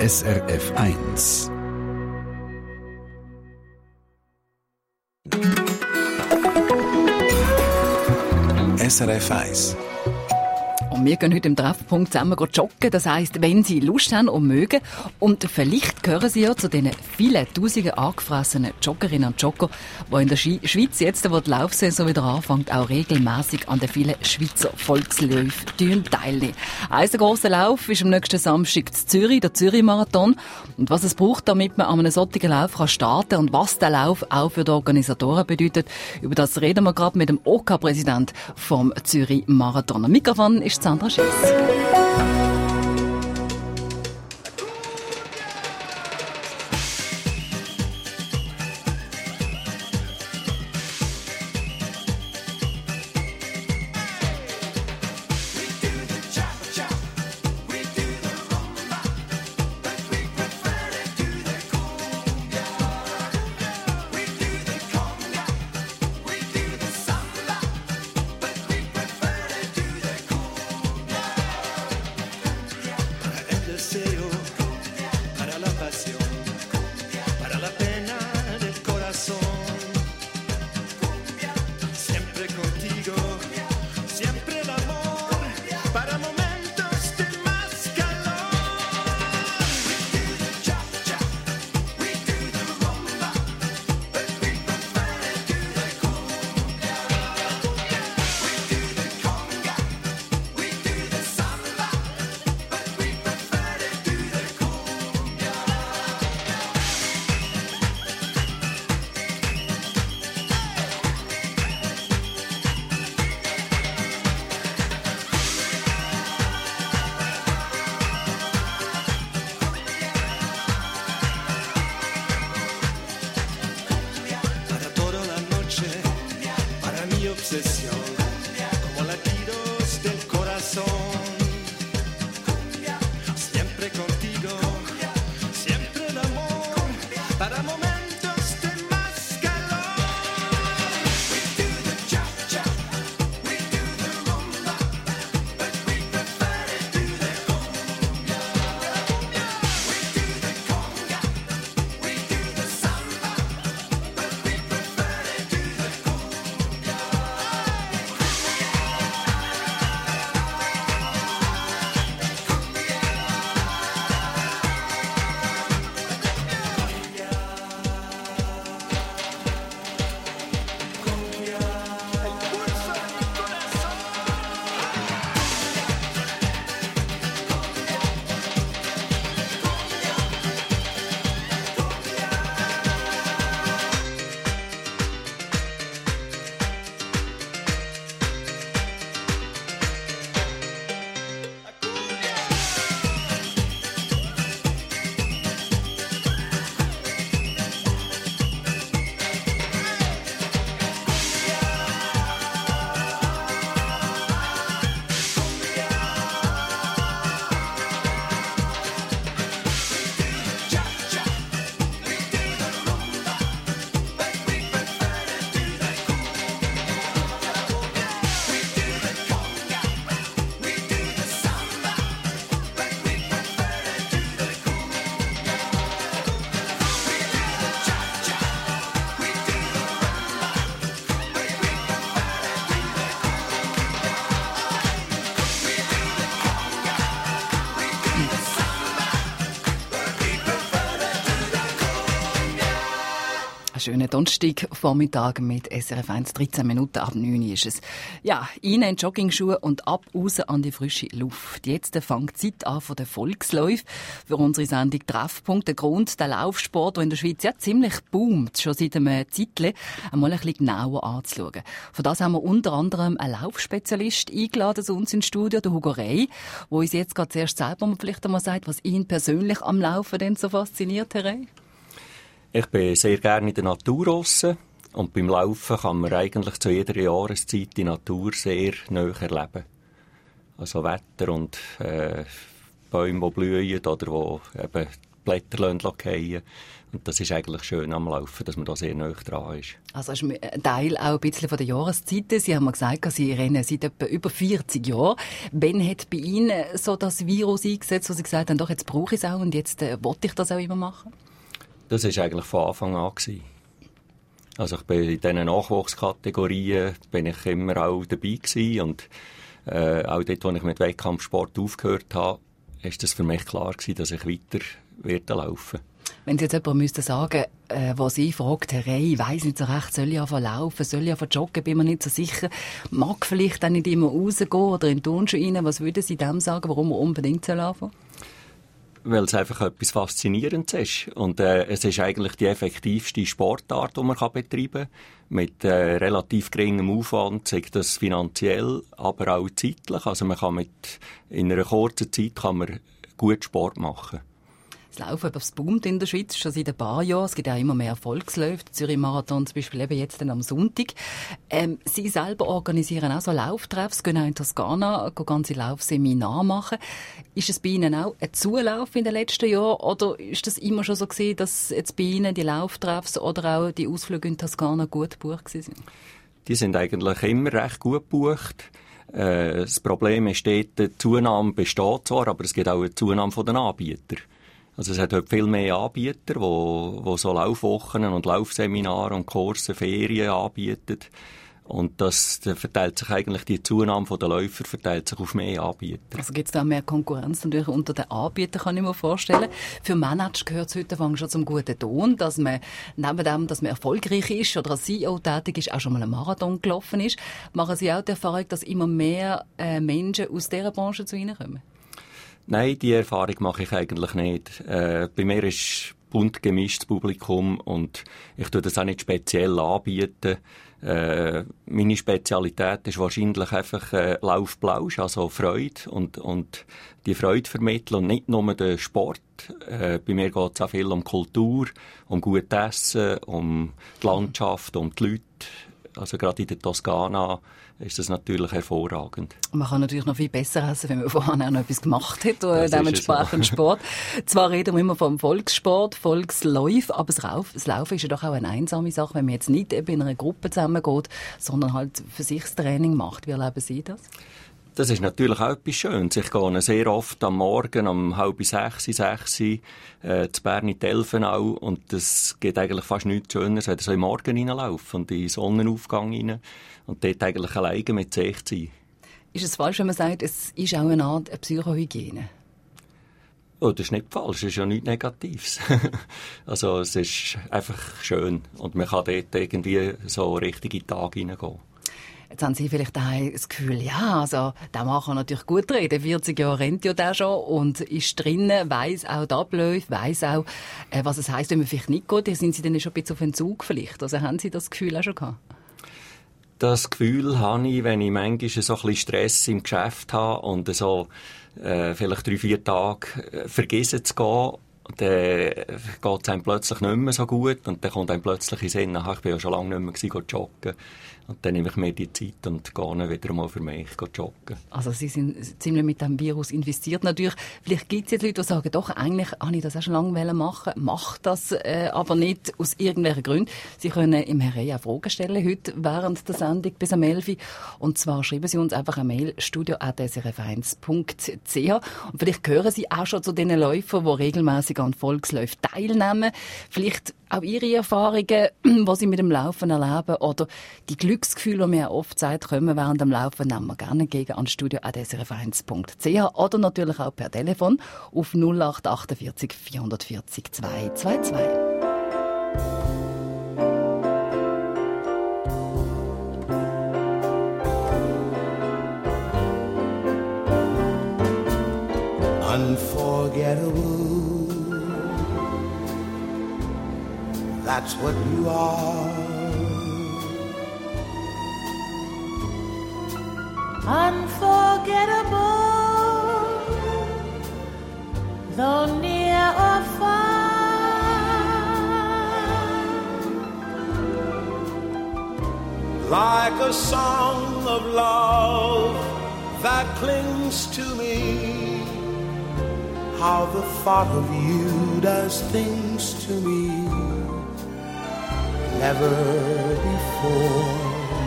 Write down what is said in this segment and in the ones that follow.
SRF 1. SRF 1. Und wir gehen heute im Treffpunkt zusammen joggen. Das heisst, wenn Sie Lust haben und mögen. Und vielleicht gehören Sie ja zu den vielen Tausenden angefressenen Joggerinnen und Jogger, die in der Schweiz jetzt, wo die Laufsaison wieder anfängt, auch regelmässig an den vielen Schweizer Volksläufen teilnehmen. Ein grosser Lauf ist am nächsten Samstag in Zürich, der Zürich-Marathon. Und was es braucht, damit man an einem solchen Lauf starten kann und was der Lauf auch für die Organisatoren bedeutet, über das reden wir gerade mit dem OK-Präsident vom Zürich-Marathon. Am Mikrofon ist Sandra Schiess. Schönen Donnerstagvormittag mit SRF 1, 13 Minuten ab 9 Uhr ist es. Ja, rein in Joggingschuhe und ab raus an die frische Luft. Jetzt fängt die Zeit an von den Volksläufen für unsere Sendung Treffpunkt. Der Grund, der Laufsport, der in der Schweiz ja ziemlich boomt, schon seit einem Zeitchen, einmal ein bisschen genauer anzuschauen. Für das haben wir unter anderem einen Laufspezialist eingeladen zu uns ins Studio, der Hugo Rey, der uns jetzt gerade zuerst selber vielleicht einmal sagt, was ihn persönlich am Laufen denn so fasziniert, Herr Rey. Ich bin sehr gerne in der Natur draussen und beim Laufen kann man eigentlich zu jeder Jahreszeit die Natur sehr nahe erleben. Also Wetter und Bäume, die blühen oder wo eben Blätter fallen. Und das ist eigentlich schön am Laufen, dass man da sehr nah dran ist. Also ist ein Teil auch ein bisschen von der Jahreszeiten. Sie haben mir gesagt, Sie rennen seit etwa über 40 Jahren. Wann hat bei Ihnen so das Virus eingesetzt, wo Sie gesagt haben, doch, jetzt brauche ich es auch und jetzt wollte ich das auch immer machen? Das war eigentlich von Anfang an gewesen. Also ich bin in diesen Nachwuchskategorien bin ich immer auch dabei gewesen und auch dort, wo ich mit Wettkampfsport aufgehört habe, ist das für mich klar gewesen, dass ich weiter werde laufen. Wenn Sie jetzt jemand sagen müssten, der Sie fragt, Herr Rey, ich weiss nicht so recht, soll ich anfangen laufen, soll ich anfangen joggen, bin mir nicht so sicher, mag vielleicht dann nicht immer rausgehen oder in die Turnschuhe rein, was würden Sie dem sagen, warum er unbedingt anfangen soll? Weil es einfach etwas Faszinierendes ist. Und es ist eigentlich die effektivste Sportart, die man betreiben kann. Mit relativ geringem Aufwand, sei das finanziell, aber auch zeitlich. Also man kann in einer kurzen Zeit kann man gut Sport machen. Das Laufen das boomt in der Schweiz schon seit ein paar Jahren. Es gibt auch immer mehr Erfolgsläufe. Der Zürich-Marathon zum Beispiel eben jetzt am Sonntag. Sie selber organisieren auch so Lauftreffs, gehen auch in Toskana, gehen ganze Laufseminare machen. Ist es bei Ihnen auch ein Zulauf in den letzten Jahren oder ist das immer schon so gewesen, dass jetzt bei Ihnen die Lauftreffs oder auch die Ausflüge in Toskana gut gebucht sind? Die sind eigentlich immer recht gut gebucht. Das Problem ist dort, die Zunahme besteht zwar, aber es gibt auch eine Zunahme von den Anbietern. Also es hat heute viel mehr Anbieter, die so Laufwochen und Laufseminare und Kurse, Ferien anbieten. Und das verteilt sich eigentlich, die Zunahme der Läufer verteilt sich auf mehr Anbieter. Also gibt es da mehr Konkurrenz natürlich unter den Anbietern, kann ich mir vorstellen. Für Manager gehört es heute schon zum guten Ton, dass man neben dem, dass man erfolgreich ist oder als CEO tätig ist, auch schon mal einen Marathon gelaufen ist. Machen Sie auch die Erfahrung, dass immer mehr Menschen aus dieser Branche zu Ihnen kommen? Nein, die Erfahrung mache ich eigentlich nicht. Bei mir ist bunt gemischtes Publikum und ich tue das auch nicht speziell anbieten. Meine Spezialität ist wahrscheinlich einfach Laufplausch, also Freude und die Freude vermitteln und nicht nur den Sport. Bei mir geht es auch viel um Kultur, um gutes Essen, um die Landschaft, um die Leute. Also gerade in der Toskana ist das natürlich hervorragend. Man kann natürlich noch viel besser essen, wenn man vorher noch etwas gemacht hat, dementsprechend Sport. Zwar reden wir immer vom Volkssport, Volkslauf, aber das Laufen ist ja doch auch eine einsame Sache, wenn man jetzt nicht eben in einer Gruppe zusammengeht, sondern halt für sich das Training macht. Wie erleben Sie das? Das ist natürlich auch etwas Schönes. Ich gehe sehr oft am Morgen um 5:30, 6 zu Bern in die Elfenau und das geht eigentlich fast nichts Schöneres, wenn ich so im Morgen reinlaufe und in den Sonnenaufgang rein und dort eigentlich alleine mit sich zu sein. Ist es falsch, wenn man sagt, es ist auch eine Art Psychohygiene? Oh, das ist nicht falsch, es ist ja nichts Negatives. Also es ist einfach schön und man kann dort irgendwie so richtig in den Tag hineingehen. Jetzt haben Sie vielleicht auch das Gefühl, ja, also, der Mann kann natürlich gut reden. 40 Jahre rennt ja der schon und ist drinnen, weiss auch die Abläufe, weiss auch, was es heisst, wenn man vielleicht nicht geht. Sind Sie dann schon ein bisschen auf Entzug vielleicht? Also haben Sie das Gefühl auch schon gehabt? Das Gefühl habe ich, wenn ich manchmal so ein bisschen Stress im Geschäft habe und so vielleicht 3-4 Tage vergessen zu gehen. Und dann geht es einem plötzlich nicht mehr so gut und dann kommt einem plötzlich in den Sinn, ich bin ja schon lange nicht mehr joggen. Und dann nehme ich mir die Zeit und gehe wieder mal für mich joggen. Also Sie sind ziemlich mit dem Virus investiert natürlich. Vielleicht gibt es jetzt Leute, die sagen, doch, eigentlich wollte ich das auch schon lange machen, macht das aber nicht aus irgendwelchen Gründen. Sie können im Herr Rey auch Fragen stellen, heute während der Sendung bis am 11 Uhr. Und zwar schreiben Sie uns einfach eine Mail, studio@srf1.ch. Und vielleicht gehören Sie auch schon zu den Läufern, die regelmäßig an Volksläufen teilnehmen. Vielleicht auch Ihre Erfahrungen, was Sie mit dem Laufen erleben oder die Glücksgefühle, die mir oft sagt, kommen während dem Laufen, nehmen wir gerne entgegen an studio@srf1.ch oder natürlich auch per Telefon auf 0848 440 222. Unforgettable, that's what you are. Unforgettable, though near or far. Like a song of love that clings to me, how the thought of you does things to me. Never before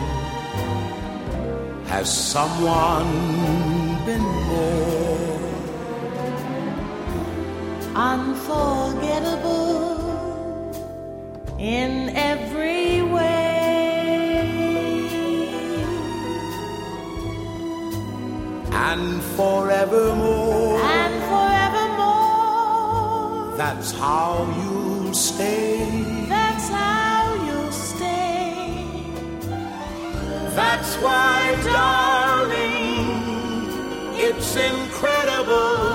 has someone been more unforgettable in every way, and forevermore. and forevermore. That's how you'll stay. That's how you'll stay. That's why, darling, it's incredible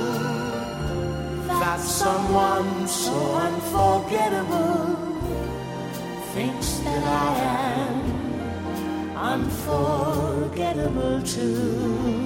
that someone so unforgettable thinks that I am unforgettable too.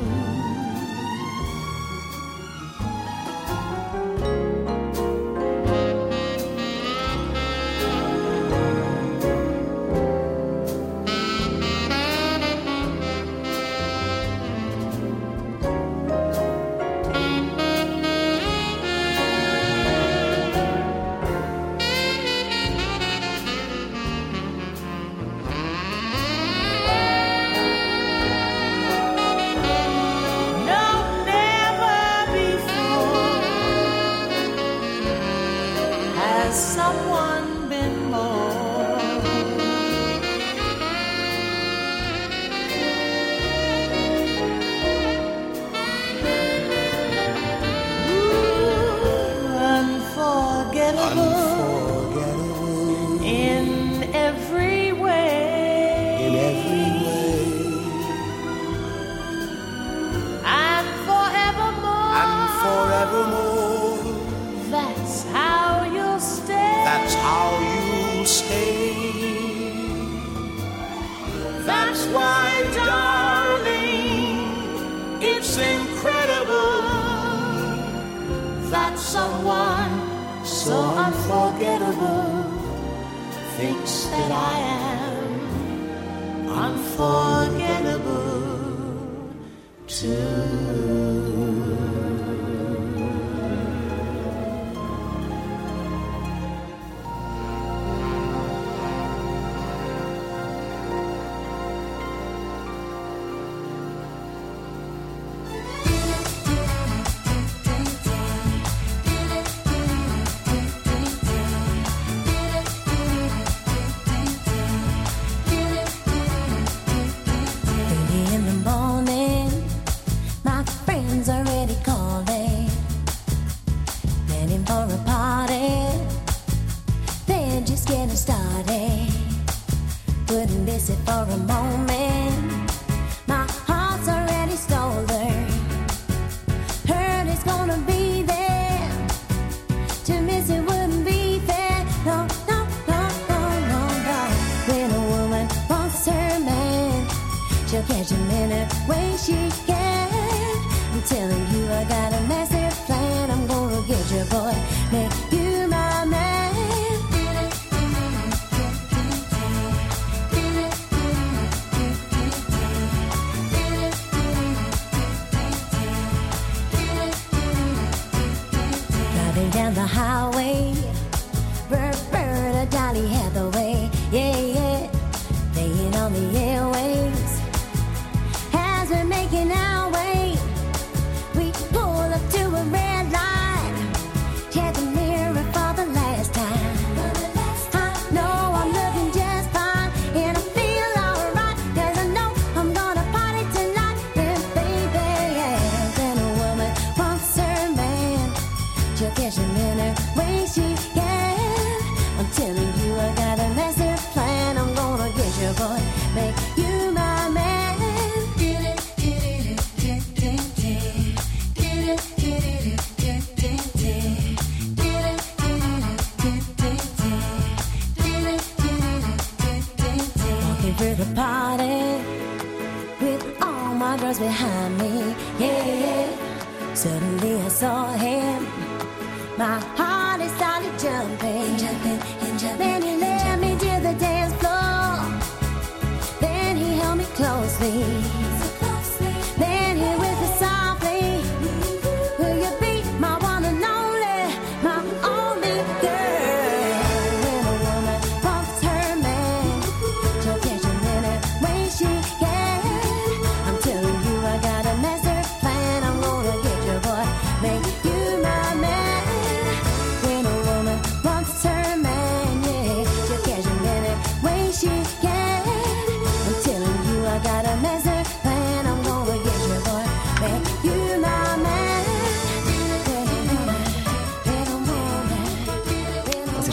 Someone been more unforgettable in every way, and forevermore. That's how you'll stay. That's how you'll stay. That's why, darling, it's incredible that someone so unforgettable thinks that I am unforgettable too. For a moment, my heart's already stolen. Hurt is gonna be there. To miss it wouldn't be fair. No, no, no, no, no, no. When a woman wants her man, she'll catch him in a way she can. I'm telling you, I got a massive plan. I'm gonna get you, boy, make you my man. Down the highway, Roberta Dolly Hathaway, yeah, yeah, playing on the airwaves. As we're making our way, we pull up to a red light. Check the mirror for the last time. I know I'm looking just fine, and I feel alright, 'cause I know I'm gonna party tonight. And baby, yeah, when a woman wants her man, she'll catch him in her way she can. I'm telling you, I got a massive plan. I'm gonna get you, boy, make you my man. Walking through the party with all my girls behind me, yeah, yeah. Suddenly I saw him. My heart is started jumping, jumping, and jumping. Then he led me to the dance floor. Then he held me closely. Then he whispered softly, will you be my wife?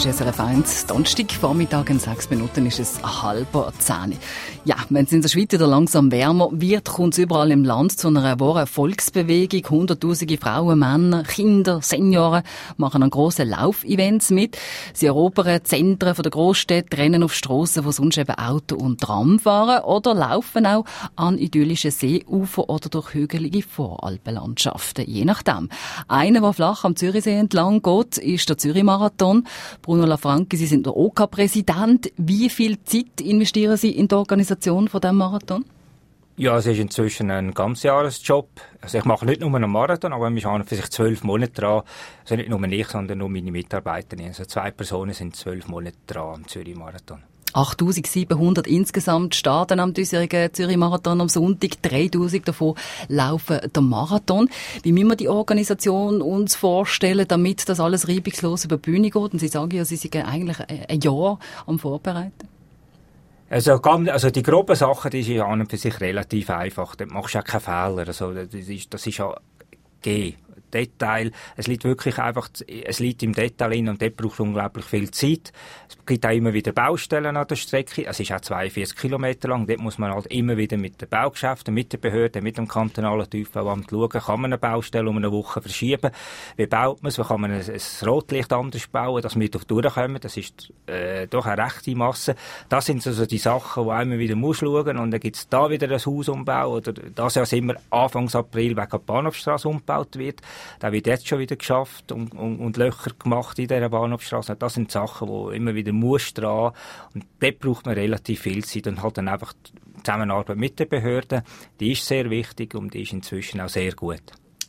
Das ist SRF 1, Donnerstag, Vormittag, in 6 Minuten ist es 9:30. Ja, wenn es in der Schweiz wieder langsam wärmer wird, kommt es überall im Land zu einer wahren Volksbewegung. Hunderttausende Frauen, Männer, Kinder, Senioren machen an grossen Laufevents mit. Sie erobern die Zentren der Großstädte, rennen auf Strassen, wo sonst eben Auto und Tram fahren, oder laufen auch an idyllischen Seeufer oder durch hügelige Voralpenlandschaften, je nachdem. Einer, der flach am Zürichsee entlang geht, ist der Zürich-Marathon. Bruno Lafranchi, Sie sind der OK-Präsident. Wie viel Zeit investieren Sie in die Organisation von diesem Marathon? Ja, es ist inzwischen ein Ganzjahresjob. Also ich mache nicht nur einen Marathon, aber wir haben für sich 12 Monate dran. Also nicht nur ich, sondern nur meine Mitarbeiter. Also 2 Personen sind 12 Monate dran am Zürich-Marathon. 8'700 insgesamt starten am diesjährigen Zürich-Marathon am Sonntag. 3'000 davon laufen den Marathon. Wie müssen wir die Organisation uns vorstellen, damit das alles reibungslos über die Bühne geht? Und Sie sagen ja, Sie sind eigentlich ein Jahr am Vorbereiten. Also die groben Sachen, die sind an und für sich relativ einfach. Da machst du ja keinen Fehler. Also, das ist ja gegeben. Detail. Es liegt wirklich einfach, es liegt im Detail hin und dort braucht unglaublich viel Zeit. Es gibt auch immer wieder Baustellen an der Strecke. Es ist auch 42 Kilometer lang. Dort muss man halt immer wieder mit den Baugeschäften, mit den Behörden, mit dem kantonalen Tiefbauamt schauen, kann man eine Baustelle um eine Woche verschieben? Wie baut man es? Wie kann man ein Rotlicht anders bauen, dass wir durchkommen? Das ist doch eine rechte Masse. Das sind also die Sachen, die immer wieder muss schauen. Und dann gibt es da wieder ein Hausumbau oder das ja immer Anfangs April wegen der Bahnhofstrasse umgebaut wird. Da wird jetzt schon wieder geschafft und Löcher gemacht in dieser Bahnhofstrasse. Das sind Sachen, die immer wieder muss dran. Und dort braucht man relativ viel Zeit und halt dann einfach die Zusammenarbeit mit den Behörden. Die ist sehr wichtig und die ist inzwischen auch sehr gut.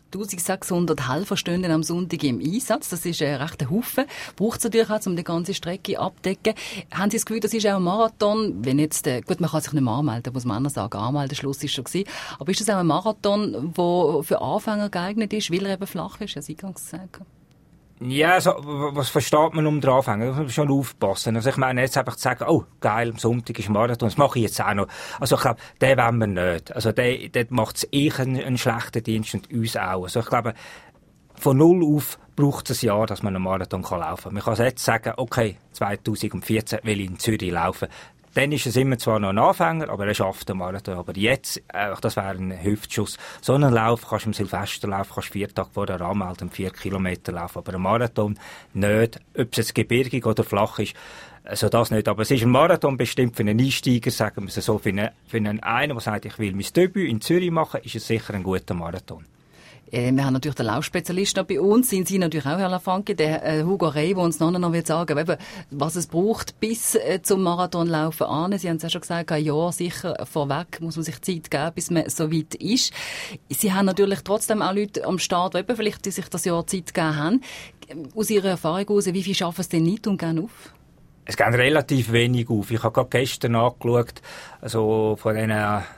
1600 Helfer stehen am Sonntag im Einsatz. Das ist ein rechter Haufen. Braucht es natürlich auch, um die ganze Strecke abzudecken. Haben Sie das Gefühl, das ist auch ein Marathon? Wenn jetzt, gut, man kann sich nicht mehr anmelden, muss man auch sagen. Anmeldeschluss ist schon gewesen. Aber ist das auch ein Marathon, der für Anfänger geeignet ist, weil er eben flach ist? Ja, Sie haben es gesagt. Ja, also, was versteht man den Anfänger? Da muss man schon aufpassen. Also ich meine, jetzt einfach zu sagen, oh, geil, am Sonntag ist Marathon, das mache ich jetzt auch noch. Also ich glaube, den wollen wir nicht. Also der macht es einen schlechten Dienst und uns auch. Also ich glaube, von null auf braucht es ein Jahr, dass man einen Marathon laufen kann. Man kann jetzt sagen, okay, 2014 will ich in Zürich laufen. Dann ist es immer zwar noch ein Anfänger, aber er schafft den Marathon. Aber jetzt, das wäre ein Hüftschuss. So einen Lauf kannst du am Silvesterlauf, kannst 4 Tage vorher anmelden, 4 Kilometer laufen. Aber ein Marathon nicht, ob es jetzt gebirgig oder flach ist, also das nicht. Aber es ist ein Marathon bestimmt für einen Einsteiger, sagen wir es so. Für einen der sagt, ich will mein Debüt in Zürich machen, ist es sicher ein guter Marathon. Wir haben natürlich den Laufspezialist noch bei uns. Sind Sie natürlich auch, Herr Lafranchi, der Hugo Rey, der uns noch wird sagen, eben, was es braucht bis zum Marathonlaufen an. Sie haben es ja schon gesagt, ein Jahr sicher vorweg muss man sich Zeit geben, bis man so weit ist. Sie haben natürlich trotzdem auch Leute am Start, die eben vielleicht sich das Jahr Zeit gegeben haben. Aus Ihrer Erfahrung heraus, wie viel schaffen es denn nicht und gehen auf? Es gehen relativ wenig auf. Ich habe gerade gestern angeschaut, also von diesen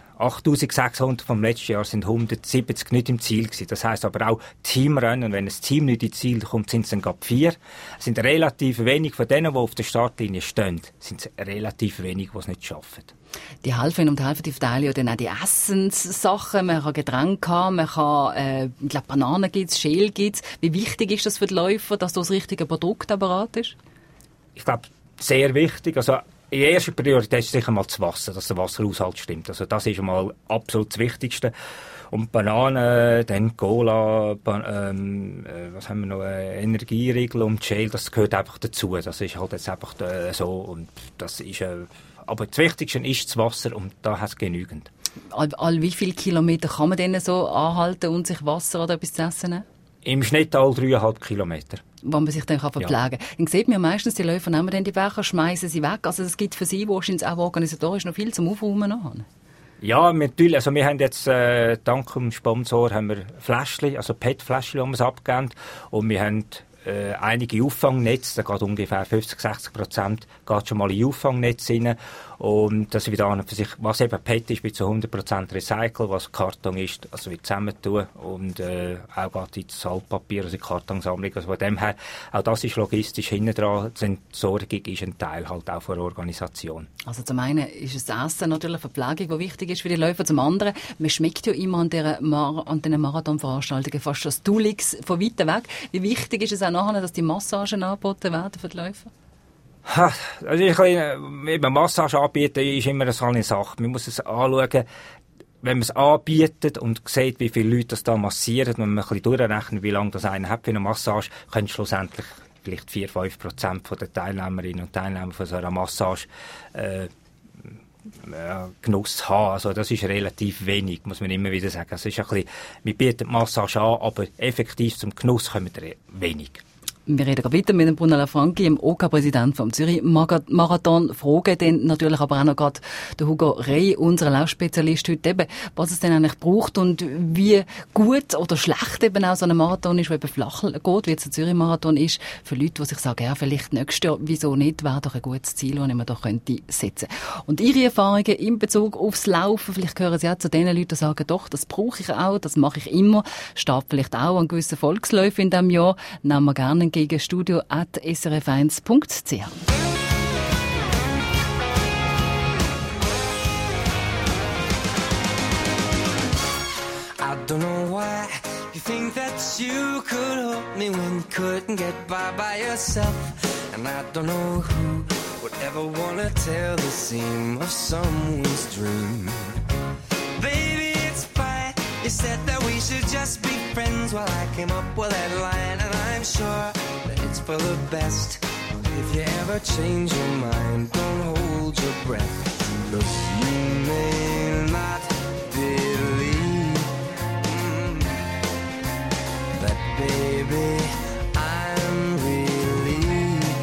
8'600 vom letzten Jahr sind 170 nicht im Ziel gewesen. Das heisst aber auch Teamrennen. Wenn ein Team nicht ins Ziel kommt, sind es dann gerade 4. Es sind relativ wenig von denen, die auf der Startlinie stehen, sind es relativ wenig, die es nicht schaffen. Die Helferinnen und Helfer, die verteilen ja dann auch die Essenssachen. Man kann Getränke haben, man kann, ich glaube, Bananen gibt's, Schäl gibt's. Wie wichtig ist das für die Läufer, dass das richtige Produkt parat ist? Ich glaube, sehr wichtig. Also, in erster Priorität ist sicher mal das Wasser, dass der Wasserhaushalt stimmt. Also das ist mal absolut das Wichtigste. Und Bananen, dann Cola, was haben wir noch, Energieriegel und Shell, das gehört einfach dazu. Das ist halt jetzt einfach so. Und das ist, aber das Wichtigste ist das Wasser und da hat es genügend. All wie viele Kilometer kann man denn so anhalten und sich Wasser oder etwas zu essen nehmen? Im Schnitt all 3,5 Kilometer. Wo man sich dann verpflegen kann. Ja. Dann sieht man ja meistens, die Läufer nehmen dann die Becher, schmeißen sie weg. Also es gibt für sie wahrscheinlich auch organisatorisch noch viel zum Aufräumen an. Ja, natürlich. Also wir haben jetzt, dank dem Sponsor, haben wir Fläschchen, also PET-Fläschchen, die wir es abgeben. Und wir haben einige Auffangnetze, da geht ungefähr 50-60% geht schon mal in Auffangnetz rein. Und das wird an für sich, was eben PET ist, wird zu 100% Recycle, was Karton ist, also wird zusammentun und auch geht ins Altpapier, also in die Kartonsammlung. Also von dem her, auch das ist logistisch hinten dran. Die Entsorgung ist ein Teil halt auch von der Organisation. Also zum einen ist es das Essen, natürlich Verpflegung, die wichtig ist für die Läufer. Zum anderen, man schmeckt ja immer an diesen Marathonveranstaltungen fast das Dulix von weiter weg. Wie wichtig ist es auch nachher, dass die Massagen angeboten werden für die Läufer? Also eben Massage anbieten ist immer so eine Sache. Man muss es anschauen, wenn man es anbietet und sieht, wie viele Leute das da massieren, wenn man ein bisschen durchrechnet, wie lange das einer hat für eine Massage, können schlussendlich vielleicht 4-5% der Teilnehmerinnen und Teilnehmer von so einer Massage Genuss haben. Also das ist relativ wenig, muss man immer wieder sagen. Also ist ein bisschen, wir bieten Massage an, aber effektiv zum Genuss kommen wir wenig. Wir reden weiter mit dem Bruno Lafranchi, dem OK-Präsident vom Zürich-Marathon. Fragen dann natürlich aber auch noch gerade der Hugo Rey, unser Laufspezialist heute eben, was es denn eigentlich braucht und wie gut oder schlecht eben auch so ein Marathon ist, der eben flach geht, wie jetzt der Zürich-Marathon ist, für Leute, die sich sagen, ja, vielleicht nächstes Jahr, wieso nicht, wäre doch ein gutes Ziel, das ich mir da könnte setzen. Und Ihre Erfahrungen in Bezug aufs Laufen, vielleicht gehören Sie auch zu den Leuten, die sagen, doch, das brauche ich auch, das mache ich immer, steht vielleicht auch an gewissen Volksläufen in diesem Jahr, nehmen wir gerne gegen studio@srf1.ch. I don't know why you think that you could help me when you couldn't get by yourself. And I don't know who would ever wanna tell the seam of someone's dream. Baby, it's fine. You said that we should just be friends. Well, I came up with that line, and I'm sure that it's for the best. If you ever change your mind, don't hold your breath. Look, you may not believe that, baby, I'm relieved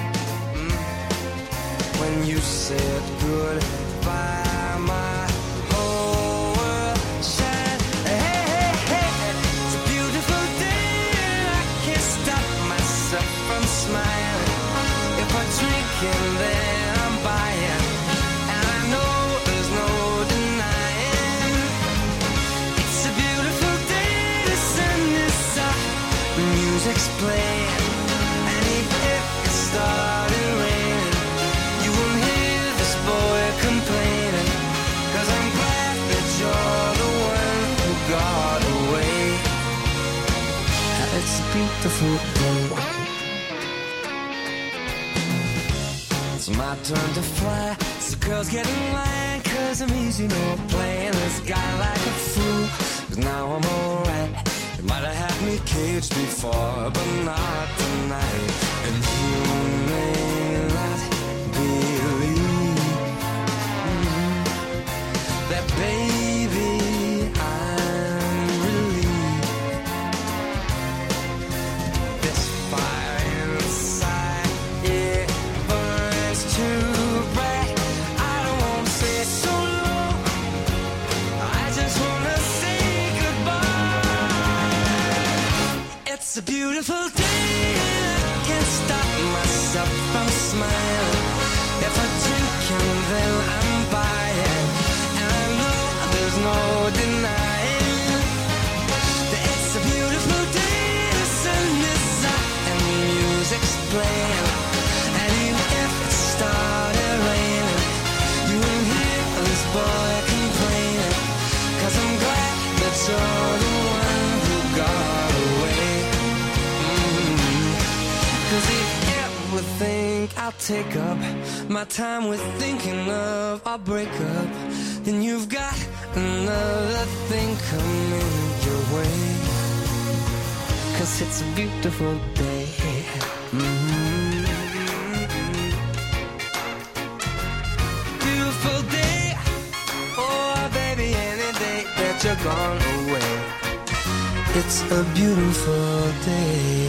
when you said goodbye. My whole world shined. Hey, hey, hey, it's a beautiful day, and I can't stop myself from smiling. If I drink and then I'm buying, and I know there's no denying. It's a beautiful day, the sun is up, the music's playing, and even if it started raining, you won't hear this boy complaining, 'cause I'm glad that you're the one who got away. It's a beautiful day. It's my turn to fly, so girls get in line, 'cause I'm easy, no playing this guy like a fool, 'cause now I'm alright. You might have had me caged before, but not tonight. And you may not believe that, baby, I'm relieved. This fire inside, it burns too bright. I don't wanna say so long, I just wanna say goodbye. It's a beautiful day, and I can't stop myself from smiling. If I drink and then I'm buying, and I know there's no denying that it's a beautiful day, the sun is up and the music's playing, and even if it started raining, you won't hear this boy complaining, 'cause I'm glad that you're the one who got away. 'Cause if you ever think I'll take up my time with thinking of our breakup, then you've got another thing coming your way. 'Cause it's a beautiful day. Beautiful day. Oh, baby, any day that you're gone away. It's a beautiful day.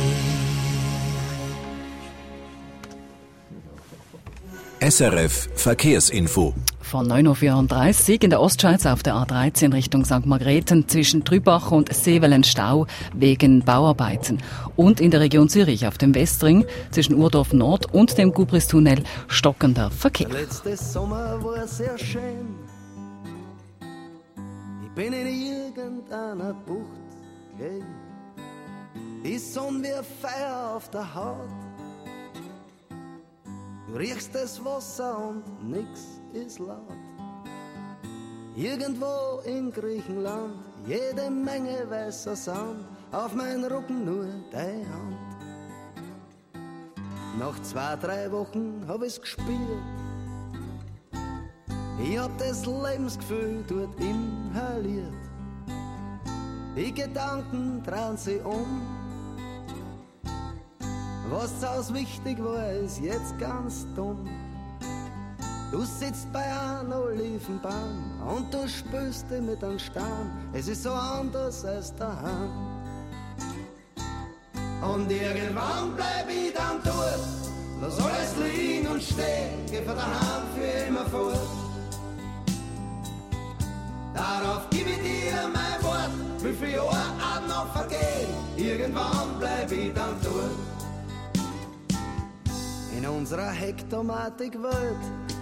SRF Verkehrsinfo. Von 9:34 Uhr in der Ostschweiz auf der A13 Richtung St. Margrethen zwischen Trübach und Sevelen Stau wegen Bauarbeiten. Und in der Region Zürich auf dem Westring zwischen Urdorf Nord und dem Gubristunnel stockender Verkehr. Der letzte Sommer war sehr schön. Ich bin in irgendeiner Bucht gelegen. Die Sonne wie Feuer auf der Haut. Du riechst das Wasser und nix ist laut. Irgendwo in Griechenland, jede Menge weißer Sand, auf meinen Rücken nur deine Hand. Nach 2-3 Wochen hab ich's gespürt. Ich hab das Lebensgefühl dort inhaliert. Die Gedanken drehen sich um. Was aus wichtig war, ist jetzt ganz dumm. Du sitzt bei einem Olivenbaum und du spürst dich mit einem Stein. Es ist so anders als daheim. Und irgendwann bleib ich dann dort. Lass alles liegen und stehen, geh von daheim für immer fort. Darauf gib ich dir mein Wort, wie viele Jahre auch noch vergehen. Irgendwann bleib ich dann dort. In unserer Hektomatik-Welt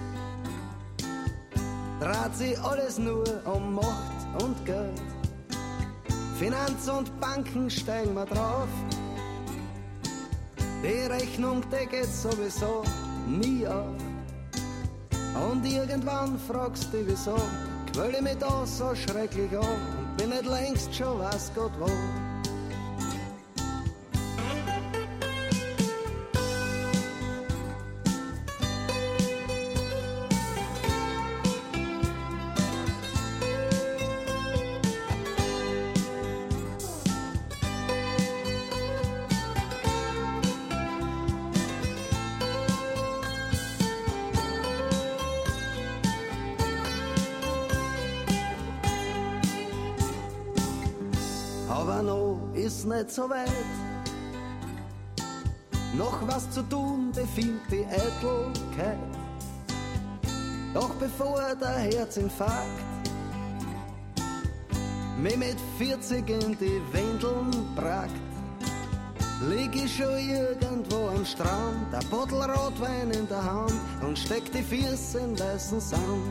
dreht sich alles nur um Macht und Geld. Finanz und Banken steigen wir drauf. Die Rechnung, die geht sowieso nie auf. Und irgendwann fragst du dich wieso, quäl ich mich da so schrecklich an und bin nicht längst schon weiß Gott wo. Aber noch ist nicht so weit. Noch was zu tun befiehlt die Eitelkeit. Doch bevor der Herzinfarkt mich mit 40 in die Windeln brackt, lieg ich schon irgendwo am Strand, ein Bottle Rotwein in der Hand und steck die Füße in weißen Sand.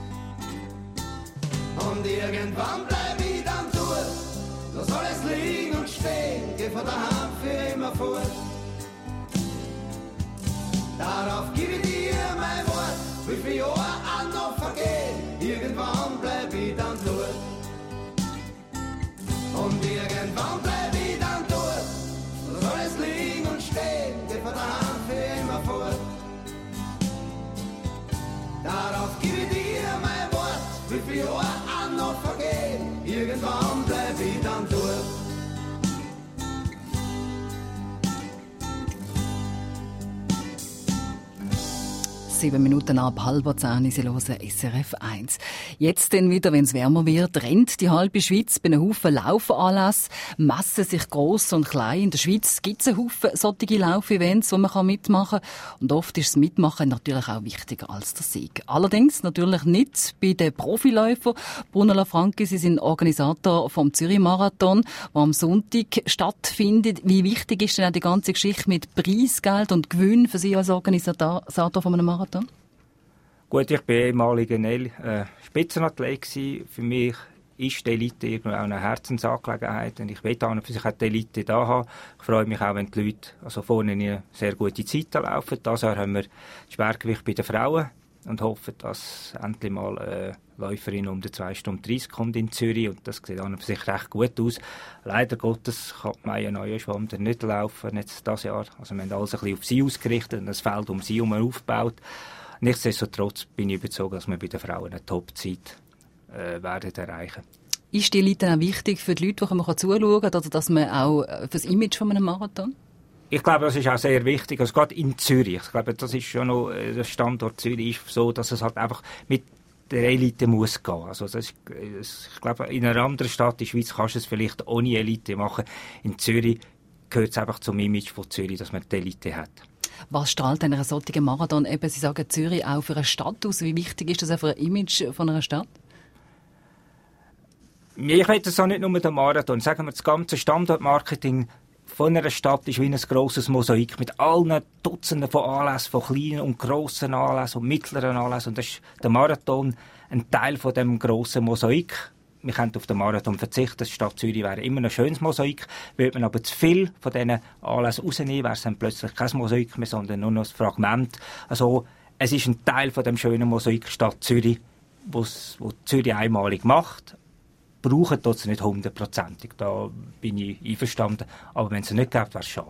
Und irgendwann bleib ich dann dort. Lass alles liegen und stehen, geh von daheim für immer fort. Darauf gib ich dir mein Wort, wie viele Jahre auch noch vergehen. Irgendwann bleib ich dann dort. Und irgendwann bleib ich dann dort. Lass alles liegen und stehen, geh von daheim für immer fort. Darauf gib ich dir mein Wort, wie viele Jahre auch noch vergehen. Irgendwann bleib ich dann dort. 7 Minuten ab 9:30, Sie hören SRF 1. Jetzt dann wieder, wenn es wärmer wird, rennt die halbe Schweiz bei einem Haufen Laufanlässen, messen sich gross und klein. In der Schweiz gibt es einen Haufen solche Laufevents, wo man mitmachen kann. Und oft ist das Mitmachen natürlich auch wichtiger als der Sieg. Allerdings natürlich nicht bei den Profiläufern. Bruno Lafranchi, Sie sind Organisator vom Zürich-Marathon, der am Sonntag stattfindet. Wie wichtig ist denn auch die ganze Geschichte mit Preisgeld und Gewinn für Sie als Organisator von einem Marathon? Gut, ich war ehemaliger Spitzenathlet gewesen. Für mich ist die Elite irgendwie auch eine Herzensangelegenheit. Und ich will auch für sich auch die Elite da haben. Ich freue mich auch, wenn die Leute vorne eine sehr gute Zeit laufen. Dieses Jahr haben wir das Schwergewicht bei den Frauen und hoffen, dass endlich mal eine Läuferin um die 2 Stunden 30 kommt in Zürich. Und das sieht an für sich recht gut aus. Leider Gottes kann Maja Neuenschwander nicht laufen, nicht dieses Jahr. Also wir haben alles ein bisschen auf sie ausgerichtet und das Feld um sie herum aufgebaut. Nichtsdestotrotz bin ich überzeugt, dass wir bei den Frauen eine Top-Zeit werden erreichen. Ist die Elite auch wichtig für die Leute, die man zuschauen kann, oder dass man auch für das Image von einem Marathon? Ich glaube, das ist auch sehr wichtig. Also gerade in Zürich. Ich glaube, das ist schon noch, der Standort Zürich ist so, dass es halt einfach mit der Elite muss gehen. Also ich glaube, in einer anderen Stadt in der Schweiz kannst du es vielleicht ohne Elite machen. In Zürich gehört es einfach zum Image von Zürich, dass man die Elite hat. Was strahlt denn ein solcher Marathon, eben, Sie sagen Zürich, auch für eine Stadt aus? Wie wichtig ist das auch für ein Image von einer Stadt? Ich will das auch nicht nur mit dem Marathon. Sagen wir, das ganze Standortmarketing von einer Stadt ist wie ein grosses Mosaik mit allen Dutzenden von Anlässen, von kleinen und grossen Anlässen und mittleren Anlässen. Und das ist der Marathon ein Teil von dem grossen Mosaik. Wir können auf den Marathon verzichten. Die Stadt Zürich wäre immer ein schönes Mosaik. Würde man aber zu viel von diesen Anlässen rausnehmen, wäre es dann plötzlich kein Mosaik mehr, sondern nur noch ein Fragment. Also, es ist ein Teil von dem schönen Mosaik Stadt Zürich, wo Zürich einmalig macht. Brauchen tut es nicht 100%. Da bin ich einverstanden. Aber wenn es nicht gibt, wäre es schade.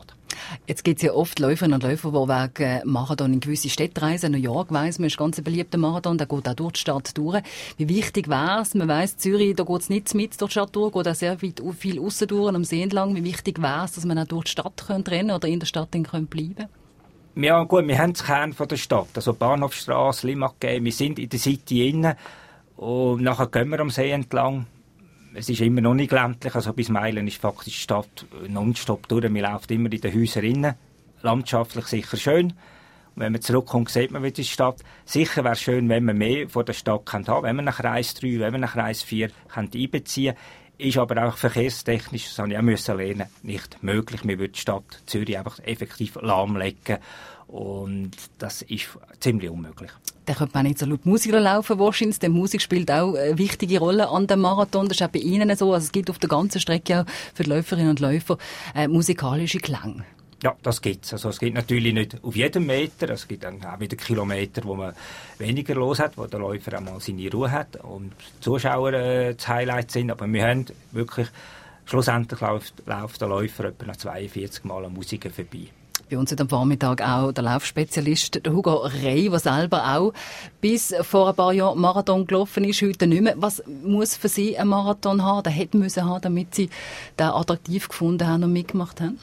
Jetzt gibt es ja oft Läuferinnen und Läufer, die wegen Marathon in gewisse Städte reisen. New York weiss man, ist ganz ein beliebter Marathon, der geht auch durch die Stadt durch. Wie wichtig wäre es, man weiss, Zürich, da geht es nicht mit durch die Stadt durch, geht auch sehr viel aussen durch, am See entlang. Wie wichtig wäre es, dass man auch durch die Stadt rennen oder in der Stadt bleiben könnte? Ja gut, wir haben den Kern von der Stadt, also Bahnhofstrasse, Limmatquai, wir sind in der City innen und nachher gehen wir am See entlang. Es ist immer noch nicht ländlich, also bis Meilen ist faktisch die Stadt nonstop durch, wir laufen immer in den Häusern innen, landschaftlich sicher schön. Und wenn man zurückkommt, sieht man wieder die Stadt. Sicher wäre es schön, wenn man mehr von der Stadt haben könnte, wenn man nach Kreis 3, wenn man nach Kreis 4 einbeziehen könnte. Ist aber auch verkehrstechnisch, das habe ich auch müssen lernen, nicht möglich. Wir würden die Stadt Zürich einfach effektiv lahmlegen. Und das ist ziemlich unmöglich. Da könnte man nicht so laut Musik laufen, wahrscheinlich. Die Musik spielt auch eine wichtige Rolle an dem Marathon. Das ist auch bei Ihnen so. Also es gibt auf der ganzen Strecke auch für die Läuferinnen und Läufer musikalische Klänge. Ja, das gibt's. Also es gibt natürlich nicht auf jedem Meter. Es gibt dann auch wieder Kilometer, wo man weniger los hat, wo der Läufer auch mal seine Ruhe hat und die Zuschauer das Highlight sind. Aber wir haben wirklich, schlussendlich läuft der Läufer etwa nach 42 Mal an Musiker vorbei. Bei uns hat am Vormittag auch der Laufspezialist der Hugo Rey, der selber auch bis vor ein paar Jahren Marathon gelaufen ist, heute nicht mehr. Was muss für Sie ein Marathon haben, oder hätte müssen haben, damit Sie den attraktiv gefunden haben und mitgemacht haben?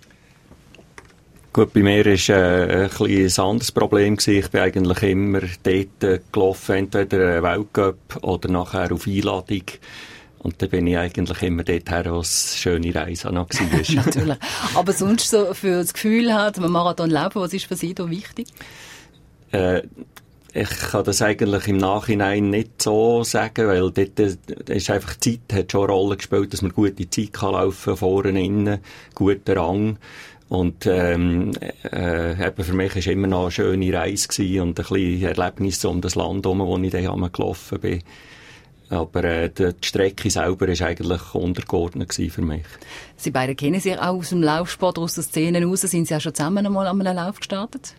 Gut, bei mir war ein anderes Problem. Ich bin eigentlich immer dort gelaufen, entweder einen Weltcup oder nachher auf Einladung. Und dann bin ich eigentlich immer dorthin, wo es schöne Reise noch war. Natürlich. Aber sonst so für das Gefühl hat, man Marathon laufen, was ist für Sie da wichtig? Ich kann das eigentlich im Nachhinein nicht so sagen, weil dort ist einfach die Zeit, hat schon eine Rolle gespielt, dass man gute Zeit kann laufen, vorne, innen, guter Rang. Und eben für mich war es immer noch eine schöne Reise gewesen und ein bisschen Erlebnis um das Land herum, wo ich dann gelaufen bin. Aber die Strecke selber war eigentlich untergeordnet für mich. Sie beide kennen sich auch aus dem Laufsport, aus der Szene raus. Sind Sie auch schon zusammen einmal an einem Lauf gestartet?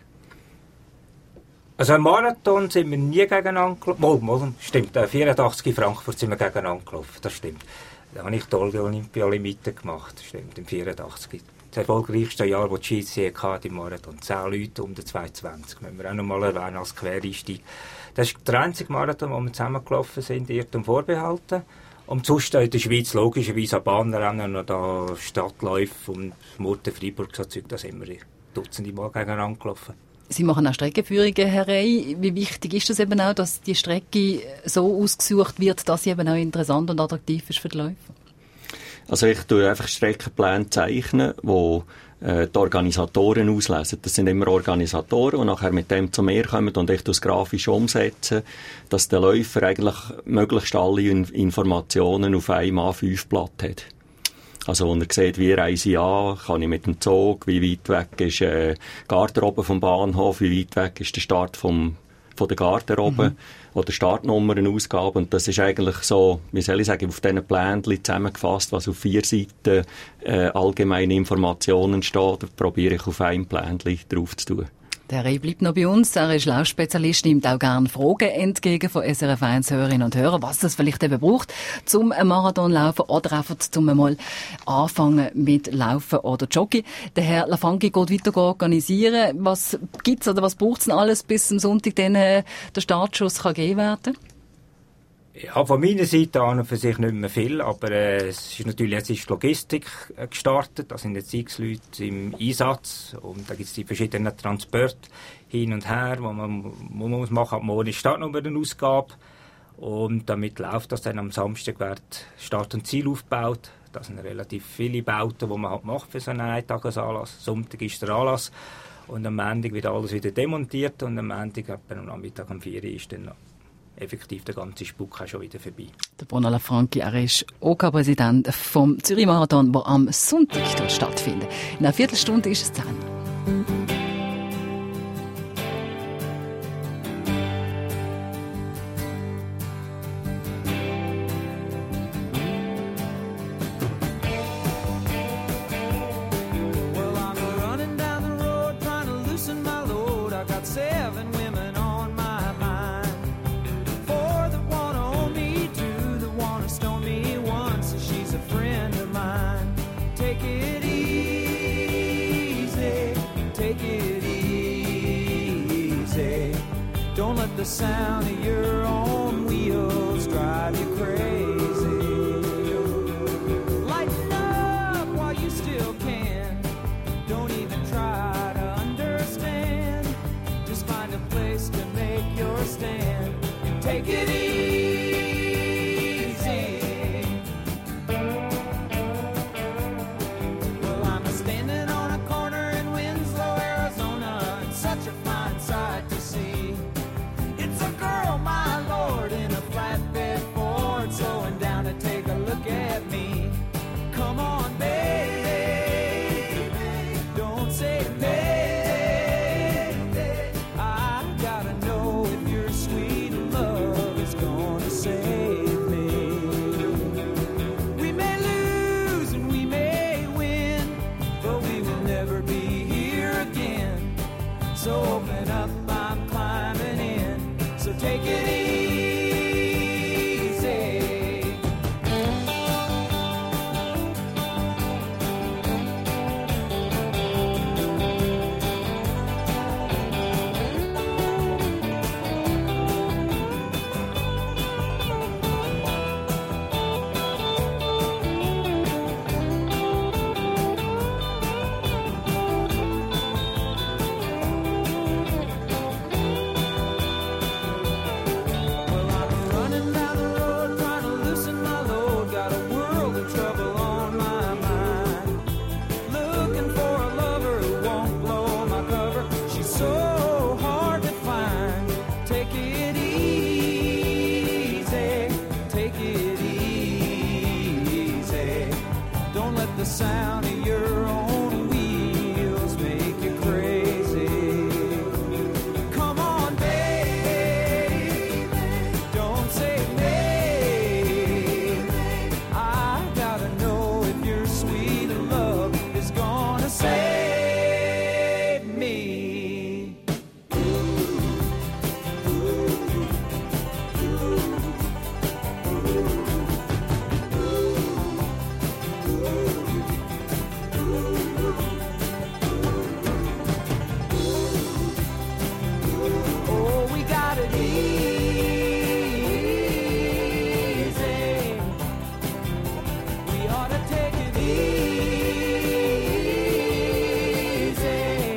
Also im Marathon sind wir nie gegeneinander gelaufen. Stimmt, 84 in Frankfurt sind wir gegeneinander gelaufen, das stimmt. Da habe ich die Olympialimite gemacht, das stimmt, im 84. Das erfolgreichste Jahr, das die Schweiz hatte im Marathon. 10 Leute um den 220. Müssen wir auch noch mal erwähnen als Quereinstieg. Das ist der einzige Marathon, wo wir zusammengelaufen sind, Irrtum vorbehalten. Und sonst in der Schweiz logischerweise an Bahnrennen und an Stadtläufe und Murten, Freiburg, so Zeug, da sind wir Dutzende Mal gegeneinander gelaufen. Sie machen auch Streckenführungen, Herr Rey. Wie wichtig ist das eben auch, dass die Strecke so ausgesucht wird, dass sie eben auch interessant und attraktiv ist für die Läufer? Also ich tue einfach Streckenpläne zeichnen, wo die Organisatoren auslesen. Das sind immer Organisatoren, die nachher mit dem zu mir kommen und ich das grafisch umsetzen, dass der Läufer eigentlich möglichst alle Informationen auf einem A5-Blatt hat. Also, wenn er sieht, wie reise ich an, kann ich mit dem Zug, wie weit weg ist die Garderobe vom Bahnhof, wie weit weg ist der Start von der Garderobe oder Startnummernausgabe. Und das ist eigentlich so, wie soll ich sagen, auf diesen Plänen zusammengefasst, was auf 4 Seiten allgemeine Informationen steht, probiere ich auf einem Plan drauf zu tun. Der Rey bleibt noch bei uns. Er ist Laufspezialist, nimmt auch gerne Fragen entgegen von SRF 1 Hörerinnen und Hörern, was das vielleicht eben braucht, zum Marathon laufen oder einfach zum mal anfangen mit Laufen oder Joggen. Der Herr Lafangi geht weiter organisieren. Was gibt's oder was braucht's denn alles, bis am Sonntag dann der Startschuss kann gegeben werden? Ja, von meiner Seite an und für sich nicht mehr viel, aber es ist natürlich jetzt ist die Logistik gestartet, da sind jetzt x Leute im Einsatz und da gibt es die verschiedenen Transporte hin und her, wo man muss machen. Morgen ist Startnummernausgabe und damit läuft das dann am Samstag, wird Start- und Ziel aufgebaut. Das sind relativ viele Bauten, die man halt macht für so einen Eintagesanlass. Sonntag ist der Anlass und am Montag wird alles wieder demontiert und am Montag am Nachmittag um 4 Uhr ist dann effektiv der ganze Spuk auch schon wieder vorbei. Der Bruno Lafangi, er ist OK-Präsident vom Zürich-Marathon, der am Sonntag stattfindet. In einer Viertelstunde ist es 10. Well, I'm running down the road trying to loosen my load. I got 7 women on my mind. 4 that wanna own me, 2 that wanna stone me, 1 says she's a friend of mine. Take it easy. take it easy. Don't let the sound of your own wheels drive you crazy. Lighten up while you still can. Don't even try to understand. Just find a place to make your stand and take it easy. Well, I'm standing on a corner in Winslow, Arizona, and such a fine sight to see. It's a girl, my lord, in a flatbed Ford, slowing down to take a look at me. Come on, baby, don't say baby. I gotta know if your sweet love is gonna save me. We may lose and we may win, but we will never be here again. So open up, I'm climbing in. So take it easy. Well, I'm running down the road trying to loosen my load. Got a world of trouble on my mind. Looking for a lover who won't blow my cover. She's so hard to find. Take it easy. Take it easy. Don't let the sound of your own wheels make you crazy. Come on, baby, don't say maybe. I gotta know if your sweet love is gonna save me. Oh, we got it easy. We ought to take it easy.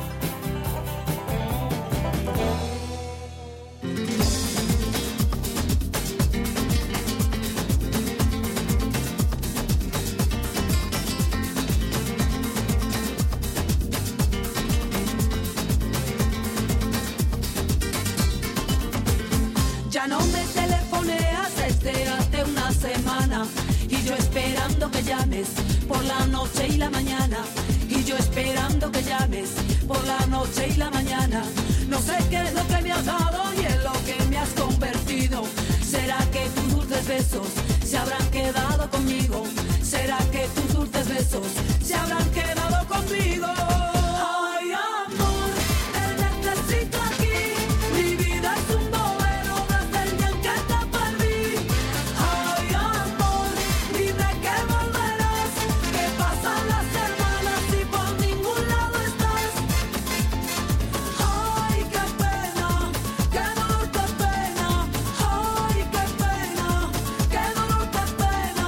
Ya no me telefoneas desde hace una semana y yo esperando que llames por la noche y la mañana y yo esperando que llames por la noche y la mañana. No sé qué es lo que me has dado y en lo que me has convertido. ¿Será que tus dulces besos se habrán quedado conmigo? ¿Será que tus dulces besos se habrán quedado conmigo? Ay, amor, te necesito aquí. Mi vida es un noveno desde el día en que te perdí. Ay, amor, dime que volverás. Que pasan las semanas y por ningún lado estás. Ay, qué pena, qué dolor, qué pena. Ay, qué pena, qué dolor, qué pena.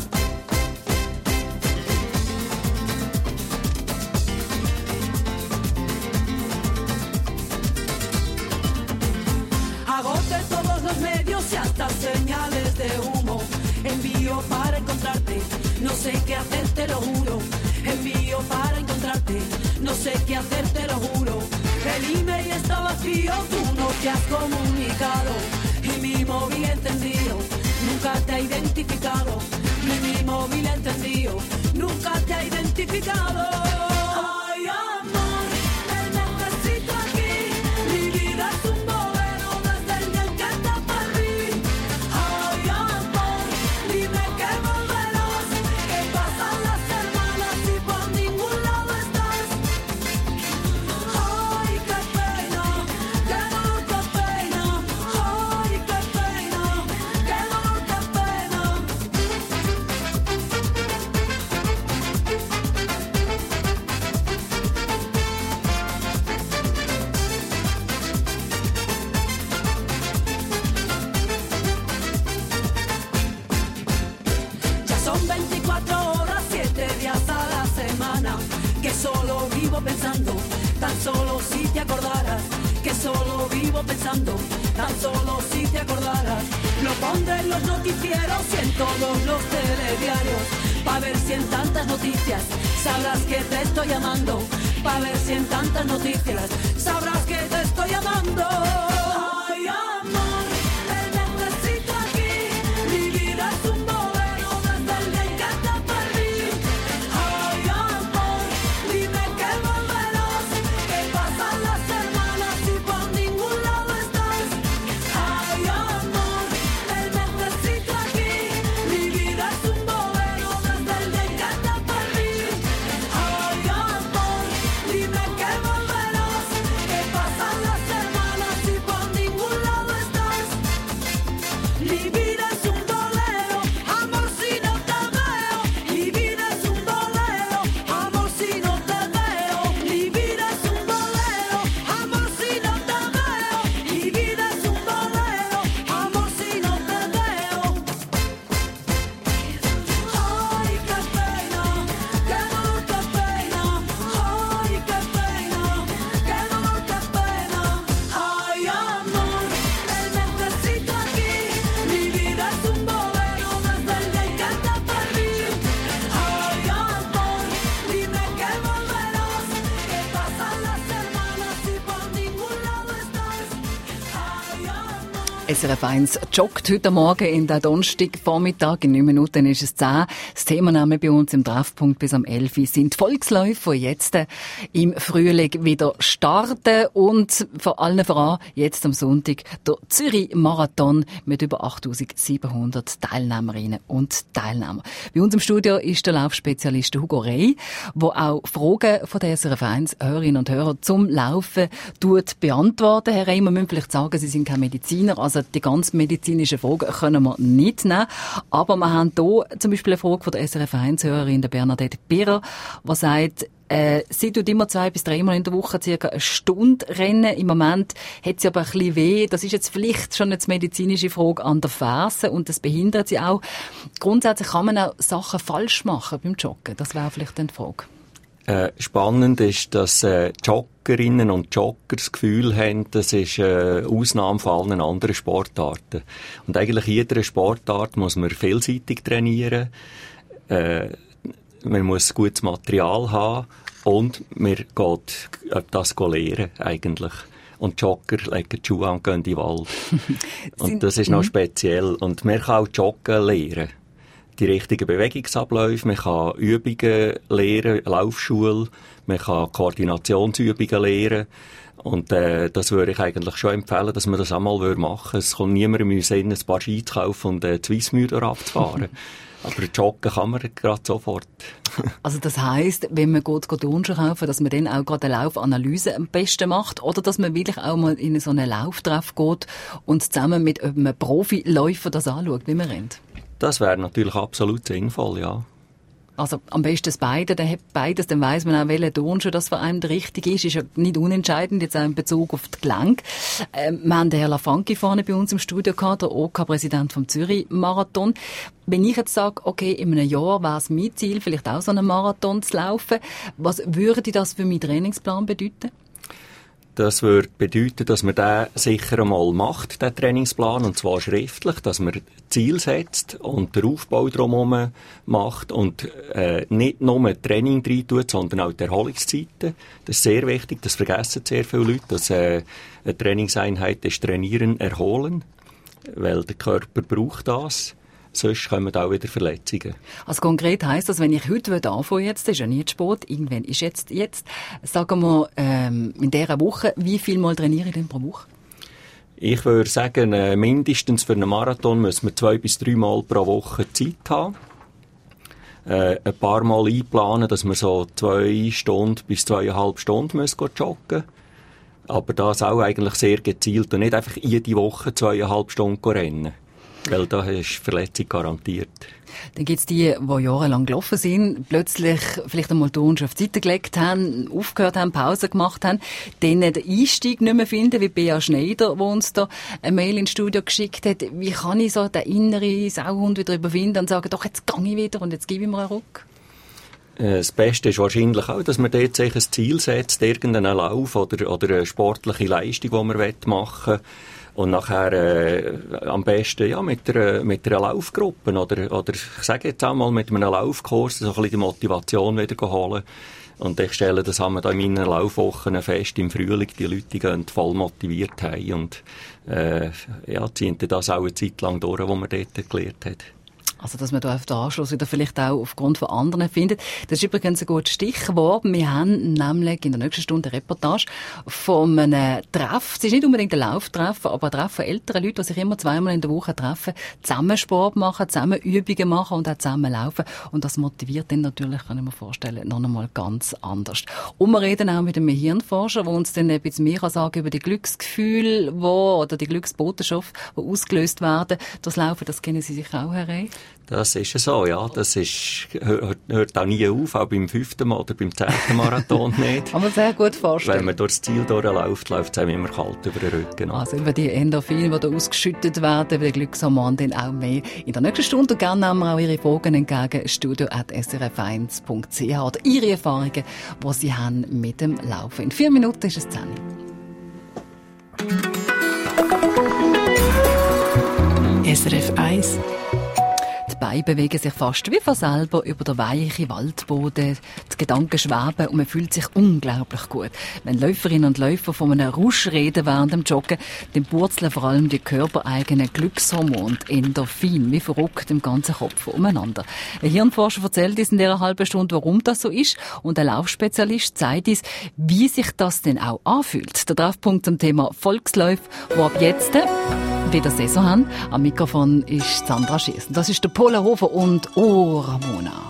Agote todos los medios y hasta señales de humo. Envío para encontrarte, no sé qué hacer, te lo juro. Envío para encontrarte, no sé qué hacer, te lo juro. El email está vacío, tú no te has comunicado. Y mi móvil encendido, nunca te ha identificado. Y mi móvil encendido, nunca te ha identificado. Ay, amor, te necesito aquí. Mi vida es un noveno desde el día en que te perdí. Ay, amor, dime que volverás. Que pasan las semanas y por ningún lado estás. Ay, qué pena, qué dolor, qué pena. Ay, qué pena, qué dolor, qué pena. vivo pensando, tan solo si te acordaras, que solo vivo pensando, tan solo si te acordaras. Lo pondré en los noticieros y en todos los telediarios, pa' ver si en tantas noticias sabrás que te estoy llamando, pa' ver si en tantas noticias sabrás que te estoy llamando. Ay, amor, te necesito aquí, mi vida es un bolero desde el día en que te perdí. Ay, amor, dime que volverás, que pasan las semanas y por ningún lado estás. Ay, amor, te necesito aquí, mi vida es un bolero desde el día en que te perdí. Ay, amor, dime que volverás, que pasan las semanas y por ningún lado estás. Mi vida es un bolero, amor si no te veo. Mi vida es un bolero, amor si no te veo. Mi vida es un bolero, amor si no te veo. Mi vida es un bolero, amor si no te veo. Ay, qué pena, qué dolor, qué pena. Ay, qué pena, qué dolor, qué pena. Ay, amor, te necesito aquí. Mi vida es un bolero desde el día en que te perdí. Ay, amor, dime que volverás, que pasan las semanas y por ningún lado estás. Ay, amor. SRF 1 joggt heute Morgen in der Donnerstagvormittag. In 9 Minuten ist es 10. Das Themennamen bei uns im Treffpunkt bis am 11 Uhr sind Volksläufe, die jetzt im Frühling wieder starten. Und vor allem voran jetzt am Sonntag der Zürich-Marathon mit über 8700 Teilnehmerinnen und Teilnehmern. Bei uns im Studio ist der Laufspezialist Hugo Rey, der auch Fragen von der SRF 1 Hörerinnen und Hörer zum Laufen beantworten. Herr Rey, wir müssen vielleicht sagen, Sie sind kein Mediziner, also die ganz medizinischen Fragen können wir nicht nehmen. Aber wir haben hier zum Beispiel eine Frage von der SRF 1-Hörerin, der Bernadette Birrer, die sagt, sie tut immer 2 bis 3 Mal in der Woche circa eine Stunde rennen. Im Moment hat sie aber ein bisschen weh. Das ist jetzt vielleicht schon eine medizinische Frage an der Ferse und das behindert sie auch. Grundsätzlich kann man auch Sachen falsch machen beim Joggen. Das wäre vielleicht eine Frage. Spannend ist, dass Joggerinnen und Jogger das Gefühl haben, das ist eine Ausnahme von allen anderen Sportarten. Und eigentlich in jeder Sportart muss man vielseitig trainieren. Man muss gutes Material haben und man geht das lernen eigentlich. Und Jogger legen die Schuhe an und gehen in den Wald. Und das ist noch speziell. Und man kann auch Joggen lernen. Die richtigen Bewegungsabläufe, man kann Übungen lernen, Laufschule, man kann Koordinationsübungen lernen. Und das würde ich eigentlich schon empfehlen, dass man das einmal machen würde. Es kommt niemandem in den Sinn, ein paar Ski zu kaufen und die Swissmühle abzufahren. Aber joggen kann man gerade sofort. Also das heisst, wenn man geht Turnschuhe kaufen, dass man dann auch gerade eine Laufanalyse am besten macht oder dass man wirklich auch mal in so einen Lauftreff geht und zusammen mit einem Profiläufer das anschaut, wie man rennt. Das wäre natürlich absolut sinnvoll, ja. Also am besten das beide, dann hat beides, dann weiss man auch, welcher Turnschuh das für einen der richtige ist. Ist ja nicht unentscheidend, jetzt auch in Bezug auf die Gelenke. Wir haben den Herrn Lafanki vorne bei uns im Studio gehabt, der OK-Präsident vom Zürich-Marathon. Wenn ich jetzt sage, okay, in einem Jahr wäre es mein Ziel, vielleicht auch so einen Marathon zu laufen, was würde das für meinen Trainingsplan bedeuten? Das würde bedeuten, dass man den sicher einmal macht, den Trainingsplan, und zwar schriftlich, dass man Ziel setzt und den Aufbau drumherum macht und nicht nur Training rein tut, sondern auch die Erholungszeiten. Das ist sehr wichtig, das vergessen sehr viele Leute, dass eine Trainingseinheit ist Trainieren, Erholen, weil der Körper braucht das. Sonst kommen auch wieder Verletzungen. Also konkret heisst das, wenn ich heute anfangen jetzt, das ist ja nicht Sport, irgendwann ist jetzt, sagen wir, in dieser Woche, wie viel Mal trainiere ich denn pro Woche? Ich würde sagen, mindestens für einen Marathon müssen wir 2 bis 3 Mal pro Woche Zeit haben. Ein paar Mal einplanen, dass wir so 2 Stunden bis 2,5 Stunden müssen joggen. Aber das auch eigentlich sehr gezielt und nicht einfach jede Woche 2,5 Stunden rennen. Weil da ist Verletzung garantiert. Dann gibt's die jahrelang gelaufen sind, plötzlich vielleicht einmal die Turnschuhe auf die Seite gelegt haben, aufgehört haben, Pause gemacht haben, dann den Einstieg nicht mehr finden, wie Bea Schneider, die uns da eine Mail ins Studio geschickt hat. Wie kann ich so den inneren Sauhund wieder überwinden und sagen, doch, jetzt gehe ich wieder und jetzt gebe ich mir einen Ruck? Das Beste ist wahrscheinlich auch, dass man dort sich ein Ziel setzt, irgendeinen Lauf oder eine sportliche Leistung, die man machen will. Und nachher am besten ja, mit einer Laufgruppe oder ich sage jetzt auch mal mit einem Laufkurs so ein bisschen die Motivation wieder holen. Und ich stelle das haben wir da in meinen Laufwochen fest im Frühling. Die Leute die gehen voll motiviert heim und ziehen das auch eine Zeit lang durch, was man dort gelernt hat. Also, dass man da auf den Anschluss wieder vielleicht auch aufgrund von anderen findet. Das ist übrigens ein gutes Stichwort. Wir haben nämlich in der nächsten Stunde eine Reportage von einem Treff. Es ist nicht unbedingt ein Lauftreff, aber ein Treff von älteren Leuten, die sich immer zweimal in der Woche treffen, zusammen Sport machen, zusammen Übungen machen und auch zusammen laufen. Und das motiviert dann natürlich, kann ich mir vorstellen, noch einmal ganz anders. Und wir reden auch mit einem Hirnforscher, der uns dann ein bisschen mehr sagen kann über die Glücksgefühle, oder die Glücksbotenstoffe, die ausgelöst werden durchs Laufen. Das kennen Sie sich auch, Herr Rey? Das ist so, ja. Das hört auch nie auf, auch beim 5. oder beim 10. Marathon nicht. Kann man sehr gut vorstellen. Wenn man durchs Ziel durchläuft, läuft es einem immer kalt über den Rücken. Also über die Endorphine, die da ausgeschüttet werden, über die Glückshormone, dann auch mehr. In der nächsten Stunde und gerne nehmen wir auch Ihre Fragen entgegen, studio@srf1.ch oder Ihre Erfahrungen, die Sie haben mit dem Laufen. In 4 Minuten ist es 10. SRF 1. Die Beine bewegen sich fast wie von selber über den weichen Waldboden. Die Gedanken schweben und man fühlt sich unglaublich gut. Wenn Läuferinnen und Läufer von einem Rausch reden während dem Joggen, dann purzeln vor allem die körpereigenen Glückshormone, die Endorphin, wie verrückt im ganzen Kopf umeinander. Ein Hirnforscher erzählt uns in dieser halben Stunde, warum das so ist. Und ein Laufspezialist zeigt uns, wie sich das denn auch anfühlt. Der Treffpunkt zum Thema Volksläufe, wo ab jetzt wieder Saison haben. Am Mikrofon ist Sandra Schiersen. Das ist der Pola Hofer und O Ramona.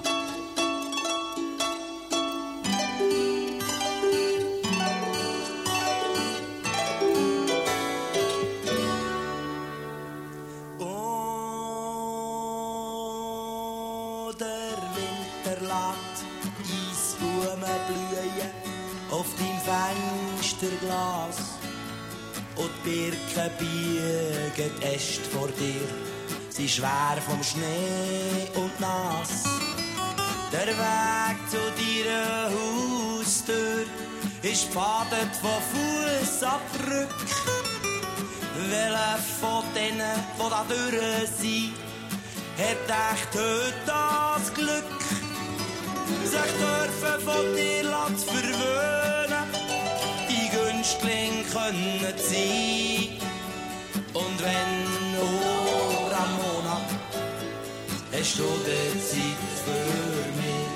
Oh, der Winter lässt Eisblumen blühen auf deinem Fensterglas. Und die Birken biegen Äste vor dir, sie schwer vom Schnee und nass. Der Weg zu deiner Haustür ist gefadet von Fußabdrück. Welcher von denen, die da durch sind, hat echt heute das Glück, sich dürfen von dir verwöhnen, die Günstlinge können sein. Und wenn, oh Ramona, hast du die Zeit für mich?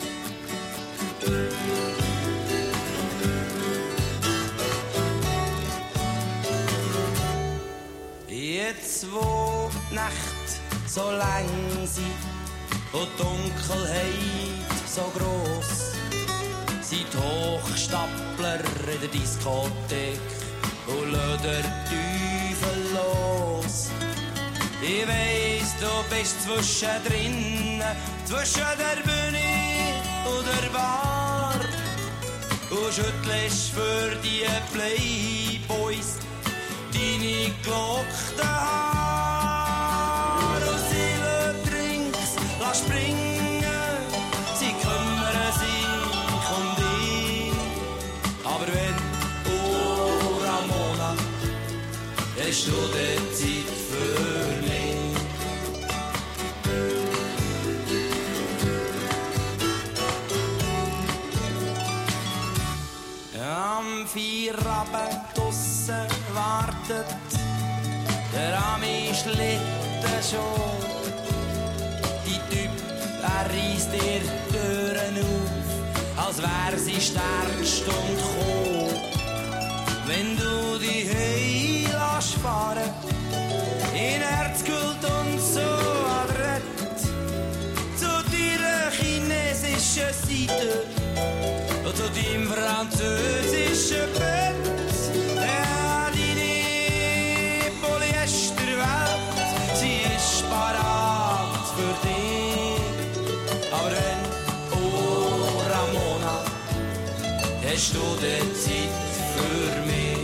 Jetzt wo die Nacht so lang sind und die Dunkelheit so gross, sind die Hochstapler in der Diskothek und lassen den Teufel los. Ich weiss, du bist zwischendrin, zwischen der Bühne und der Bar, und schüttelst für die Playboys deine gelockten Haare. Und sie lassen Drinks springen, sie kümmern sich um dich. Aber wenn, oh Ramona, hast du die Zeit für mich? Am Feierabend draussen wartet der Ami-Schlitten schon. Die Typ, reisst dir Türen auf, als wär sie Sternstunde gekommen. Wenn du die Heil lässt fahren, in Erzgold und so adrett, zu deiner chinesischen Seite und zu deinem französischen Bett. Ja, deine Polyesterwelt, sie ist parat für dich. Aber wenn, oh Ramona, hast du die Zeit für mich?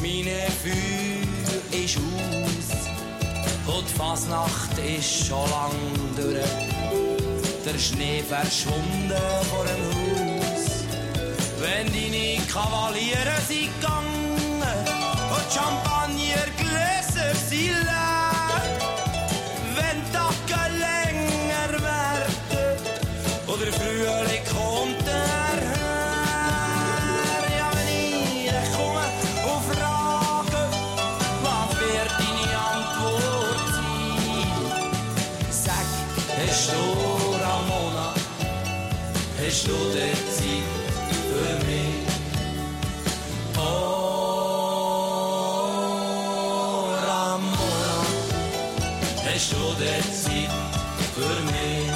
meine Feuer ist aus und die Fasnacht ist schon lang durch. Der Schnee verschwunden vor dem Haus. Wenn deine Kavaliere sind gegangen und die Champagnergläser sind leer, wenn die Tage länger werden oder der Frühling kommt daher. Ja, wenn ich komme und frage, was wird deine Antwort sein? Sag, hast du Ramona, hast du die Zeit für mich? Oh, Ramona, hast du die Zeit für mich?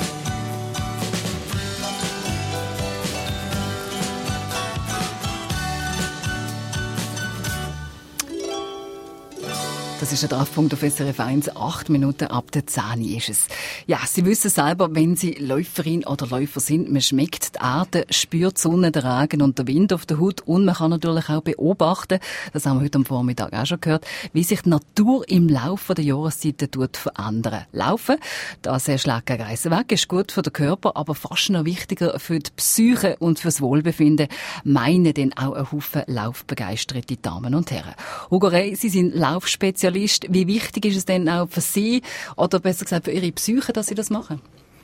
Das ist der Treffpunkt auf SRF 1, 8 Minuten ab der 10 ist es. Ja, Sie wissen selber, wenn Sie Läuferin oder Läufer sind, man schmeckt die Erde, spürt die Sonne, den Regen und den Wind auf der Haut und man kann natürlich auch beobachten, das haben wir heute am Vormittag auch schon gehört, wie sich die Natur im Laufe der Jahreszeiten verändern. Laufen, das schlägt gegen Reisen weg, ist gut für den Körper, aber fast noch wichtiger für die Psyche und fürs Wohlbefinden, meinen denn auch ein Haufen laufbegeisterte Damen und Herren. Hugo Rey, Sie sind Laufspezialist. Wie wichtig ist es denn auch für Sie, oder besser gesagt für Ihre Psyche, dass Sie das machen?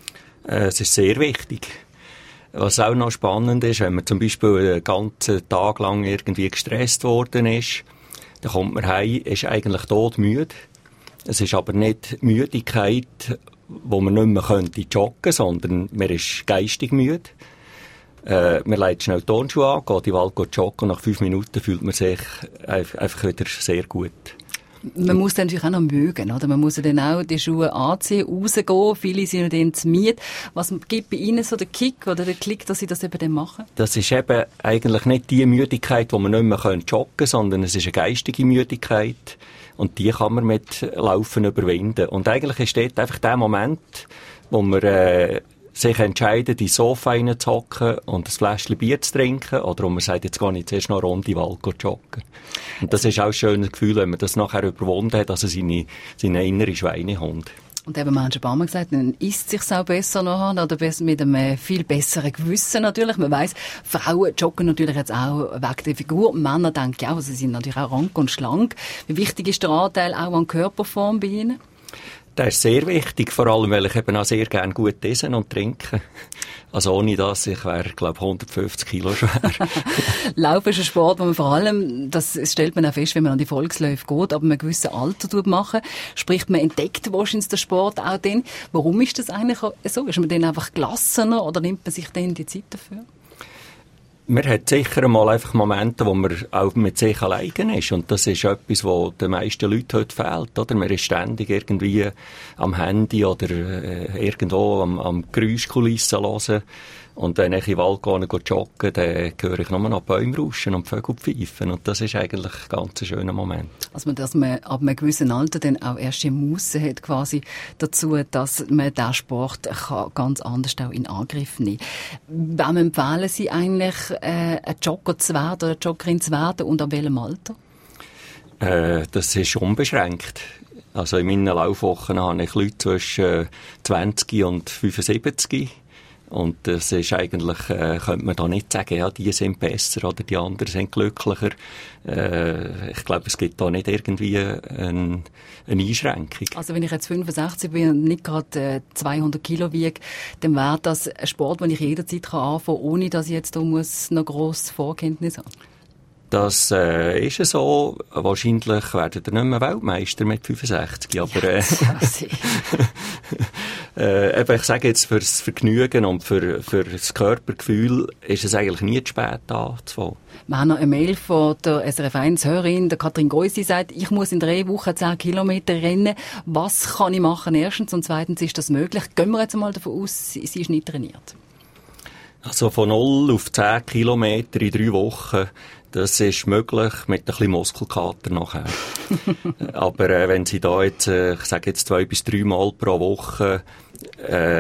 Es ist sehr wichtig. Was auch noch spannend ist, wenn man zum Beispiel einen ganzen Tag lang irgendwie gestresst worden ist, dann kommt man heim, ist eigentlich todmüde. Es ist aber nicht Müdigkeit, wo man nicht mehr joggen könnte, sondern man ist geistig müde. Man legt schnell die Turnschuhe an, geht in den Wald joggen und nach 5 Minuten fühlt man sich einfach wieder sehr gut. Man muss dann natürlich auch noch mögen, oder? Man muss dann auch die Schuhe anziehen, rausgehen. Viele sind dann zu müde. Was gibt bei Ihnen so den Kick oder den Klick, dass Sie das eben dann machen? Das ist eben eigentlich nicht die Müdigkeit, wo man nicht mehr joggen kann, sondern es ist eine geistige Müdigkeit. Und die kann man mit Laufen überwinden. Und eigentlich ist dort einfach der Moment, wo man sich entscheidet, ins Sofa reinzuhocken und ein Fläschchen Bier zu trinken, oder wo man sagt, jetzt gehe ich zuerst noch eine Runde in den Wald joggen. Und das ist auch ein schönes Gefühl, wenn man das nachher überwunden hat, also seine innere Schweinehund. Und eben, wir haben schon ein paar Mal gesagt, dann isst es sich auch besser nachher, oder mit einem viel besseren Gewissen natürlich. Man weiss, Frauen joggen natürlich jetzt auch wegen der Figur. Männer denken auch, sie sind natürlich auch rank und schlank. Wie wichtig ist der Anteil auch an Körperform bei Ihnen? Das ist sehr wichtig, vor allem, weil ich eben auch sehr gerne gut essen und trinken. Also ohne das, ich wäre, glaube ich, 150 Kilo schwer. Laufen ist ein Sport, wo man vor allem, das stellt man auch fest, wenn man an die Volksläufe geht, aber einem gewissen Alter machen. Sprich, man entdeckt wahrscheinlich den Sport auch dann. Warum ist das eigentlich so? Ist man dann einfach gelassener oder nimmt man sich dann die Zeit dafür? Man hat sicher einmal einfach Momente, wo man auch mit sich allein ist. Und das ist etwas, was den meisten Leuten heute fehlt, oder? Man ist ständig irgendwie am Handy oder irgendwo am Geräuschkulissen hören. Und wenn ich in den Wald gehe und joggen, dann höre ich nur noch Bäume rauschen und Vögel pfeifen. Und das ist eigentlich ein ganz schöner Moment. Also, dass man ab einem gewissen Alter dann auch erst die Muße hat, quasi dazu, dass man diesen Sport kann ganz anders auch in Angriff nehmen kann. Wem empfehlen Sie eigentlich, ein Jogger zu werden oder eine Joggerin zu werden und an welchem Alter? Das ist unbeschränkt. Also in meinen Laufwochen habe ich Leute zwischen 20 und 75. Und das ist eigentlich, könnte man da nicht sagen, ja, die sind besser oder die anderen sind glücklicher. Ich glaube, es gibt da nicht irgendwie eine Einschränkung. Also wenn ich jetzt 65 bin und nicht gerade 200 Kilo wiege, dann wäre das ein Sport, den ich jederzeit anfangen kann, ohne dass ich jetzt da muss noch grosse Vorkenntnisse haben. Das ist so. Wahrscheinlich werden ihr nicht mehr Weltmeister mit 65. Aber eben, ich sage jetzt, fürs Vergnügen und für das Körpergefühl ist es eigentlich nie zu spät anzufangen. Wir haben noch eine Mail von der SRF 1-Hörerin, der Katrin Geuss, die sagt, ich muss in 3 Wochen 10 Kilometer rennen. Was kann ich machen? Erstens und zweitens, ist das möglich? Gehen wir jetzt mal davon aus, sie ist nicht trainiert. Also von 0 auf 10 Kilometer in 3 Wochen, das ist möglich mit ein bisschen Muskelkater nachher. Aber wenn Sie da jetzt, ich sage jetzt 2 bis 3 Mal pro Woche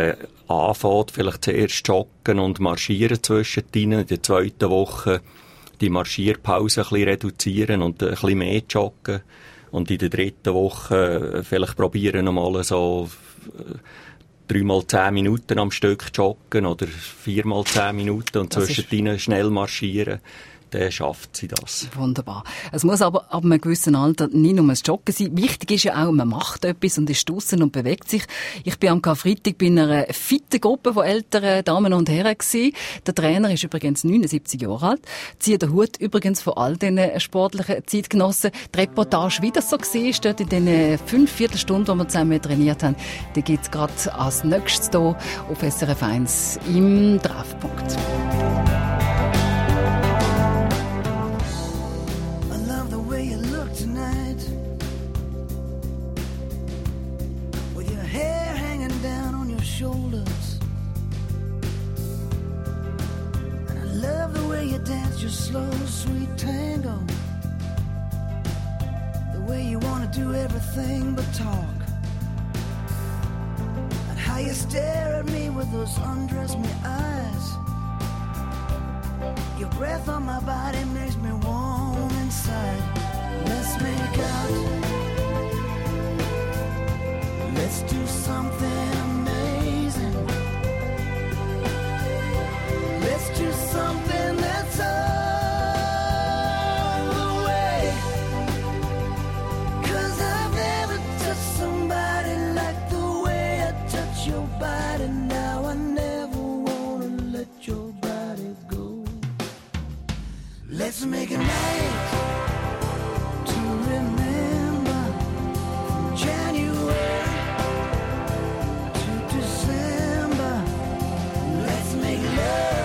anfängt, vielleicht zuerst joggen und marschieren zwischendrin, in der zweiten Woche die Marschierpause ein bisschen reduzieren und ein bisschen mehr joggen. Und in der 3. Woche vielleicht probieren nochmal so 3 x 10 Minuten am Stück joggen oder 4 x 10 Minuten und zwischendrin schnell marschieren. Dann schafft sie das. Wunderbar. Es muss aber ab einem gewissen Alter nicht nur das Joggen sein. Wichtig ist ja auch, man macht etwas und ist draussen und bewegt sich. Ich bin am Karfreitag bei einer fitten Gruppe von älteren Damen und Herren gewesen. Der Trainer ist übrigens 79 Jahre alt. Zieht den Hut übrigens von all diesen sportlichen Zeitgenossen. Die Reportage, wie das so war, dort in den 5 Viertelstunden, die wir zusammen trainiert haben, die gibt es gerade als nächstes hier auf SRF 1 im Treffpunkt. Your slow, sweet tango. The way you wanna do everything but talk. And how you stare at me with those undress me eyes. Your breath on my body makes me warm inside. Let's make out. Let's do something amazing. Let's do something that's all the way. 'Cause I've never touched somebody like the way I touch your body now. I never wanna let your body go. Let's make a night to remember from January to December. Let's make love.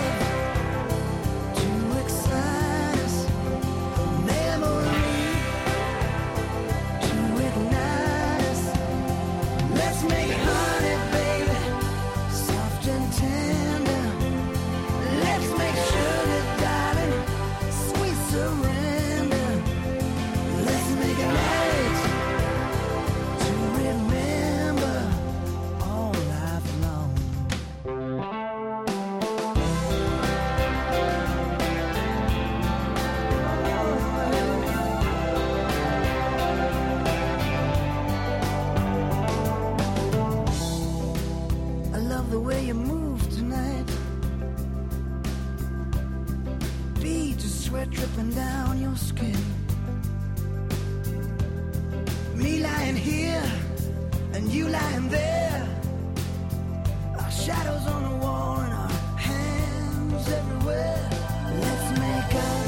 Dripping down your skin. Me lying here and you lying there. Our shadows on the wall and our hands everywhere. Let's make up.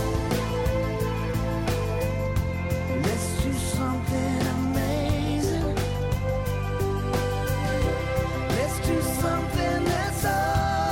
Let's do something amazing. Let's do something that's all.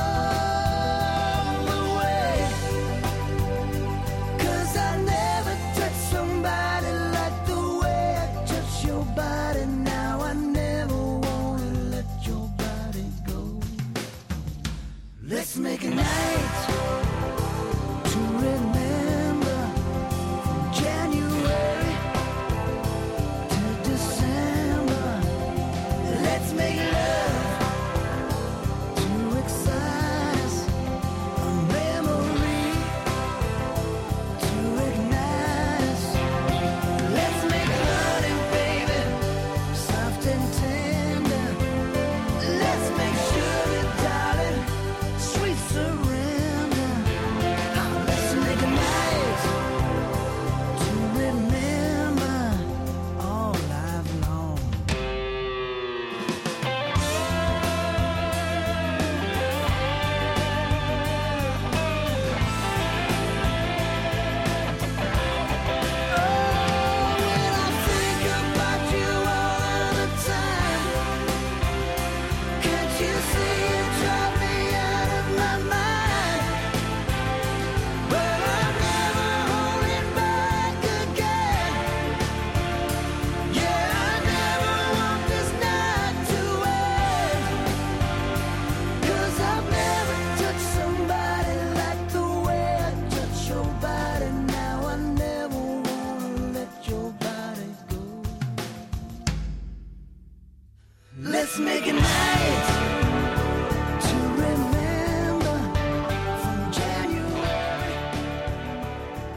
Let's make a night to remember from January to December. Let's make love to excite us, a memory to ignite us. Let's make honey, baby, soft and tender. Let's make sugar, darling, sweet surrender. Let's make a night to remember all life long. When I think about you all the time, can't you see you drive me out of my mind? But I'm never holding back again. Yeah, I never want this night to end. 'Cause I've never touched somebody like the way I touch your body now. I never wanna let your body go. Let's make a night to remember from January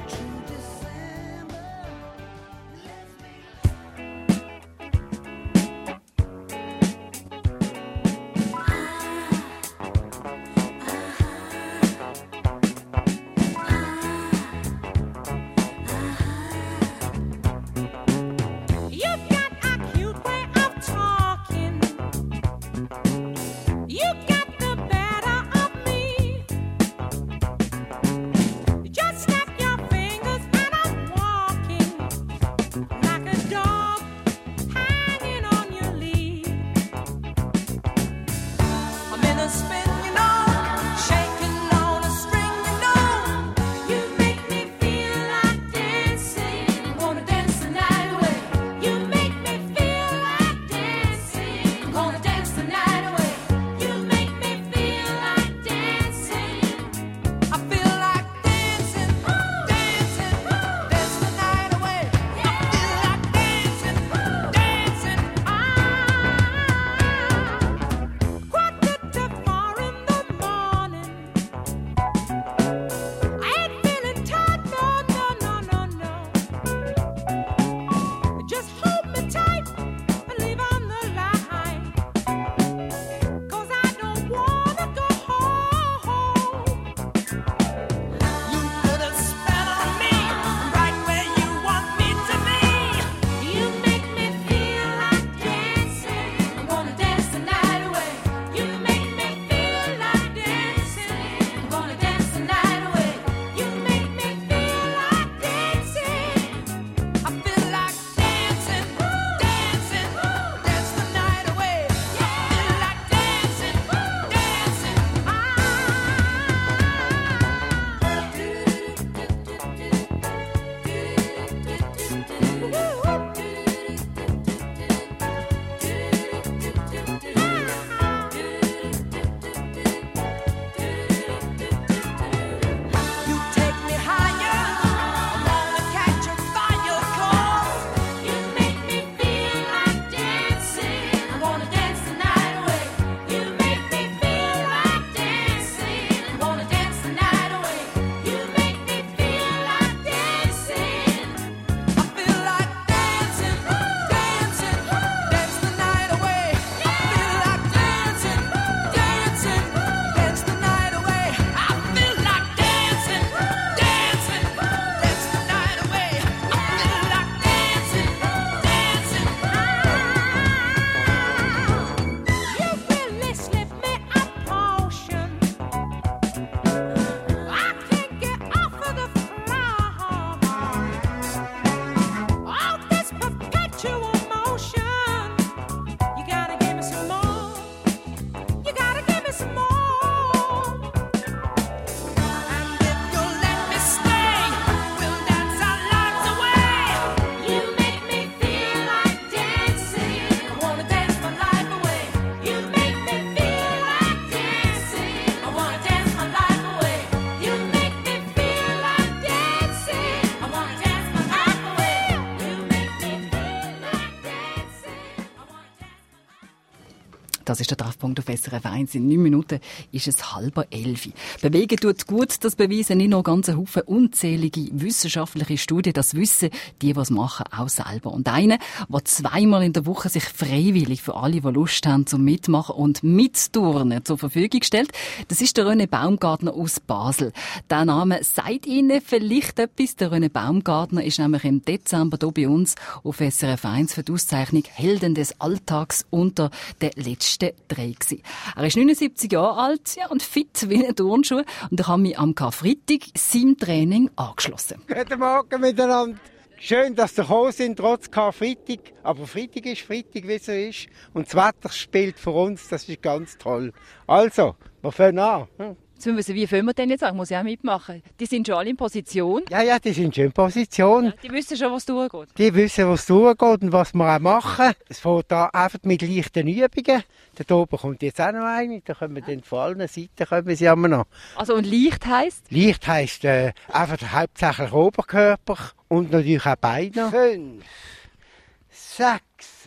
Das ist der Treffpunkt auf SRF 1. In 9 Minuten ist es 10:30. Bewegen tut gut, das beweisen nicht nur ganz ein Haufen unzählige wissenschaftliche Studien. Das wissen die es machen, auch selber. Und einer, der 2-mal in der Woche sich freiwillig für alle, die Lust haben, zum Mitmachen und Mitturnen zur Verfügung stellt, das ist der René Baumgartner aus Basel. Der Name sagt Ihnen vielleicht etwas. Der René Baumgartner ist nämlich im Dezember hier bei uns auf SRF 1 für die Auszeichnung Helden des Alltags unter den letzten 3 gewesen. Er ist 79 Jahre alt, ja, und fit wie ein Turnschuh. Und er hat mich am Karfreitag seinem Training angeschlossen. Guten Morgen miteinander. Schön, dass Sie gekommen sind, trotz Karfreitag. Aber Freitag ist Freitag, wie es so ist. Und das Wetter spielt für uns, das ist ganz toll. Also, wir fangen an. Jetzt müssen wir wissen, wie fangen wir denn jetzt an? Muss ich auch mitmachen? Die sind schon alle in Position. Ja, die sind schon in Position. Ja, die wissen schon, was durchgeht. Die wissen, was durchgeht und was wir auch machen. Es fängt an einfach mit leichten Übungen. Da oben kommt jetzt auch noch eine. Da können wir dann von allen Seiten sie immer noch. Also und leicht heisst? Leicht heisst einfach hauptsächlich Oberkörper und natürlich auch Beine. 5, 6,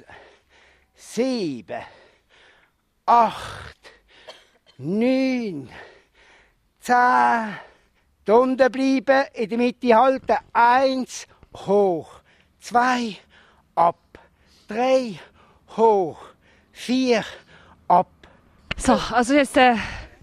7, 8, 9, 10, da unten bleiben, in der Mitte halten, 1, hoch, 2, ab, 3, hoch, 4, ab. So, also jetzt der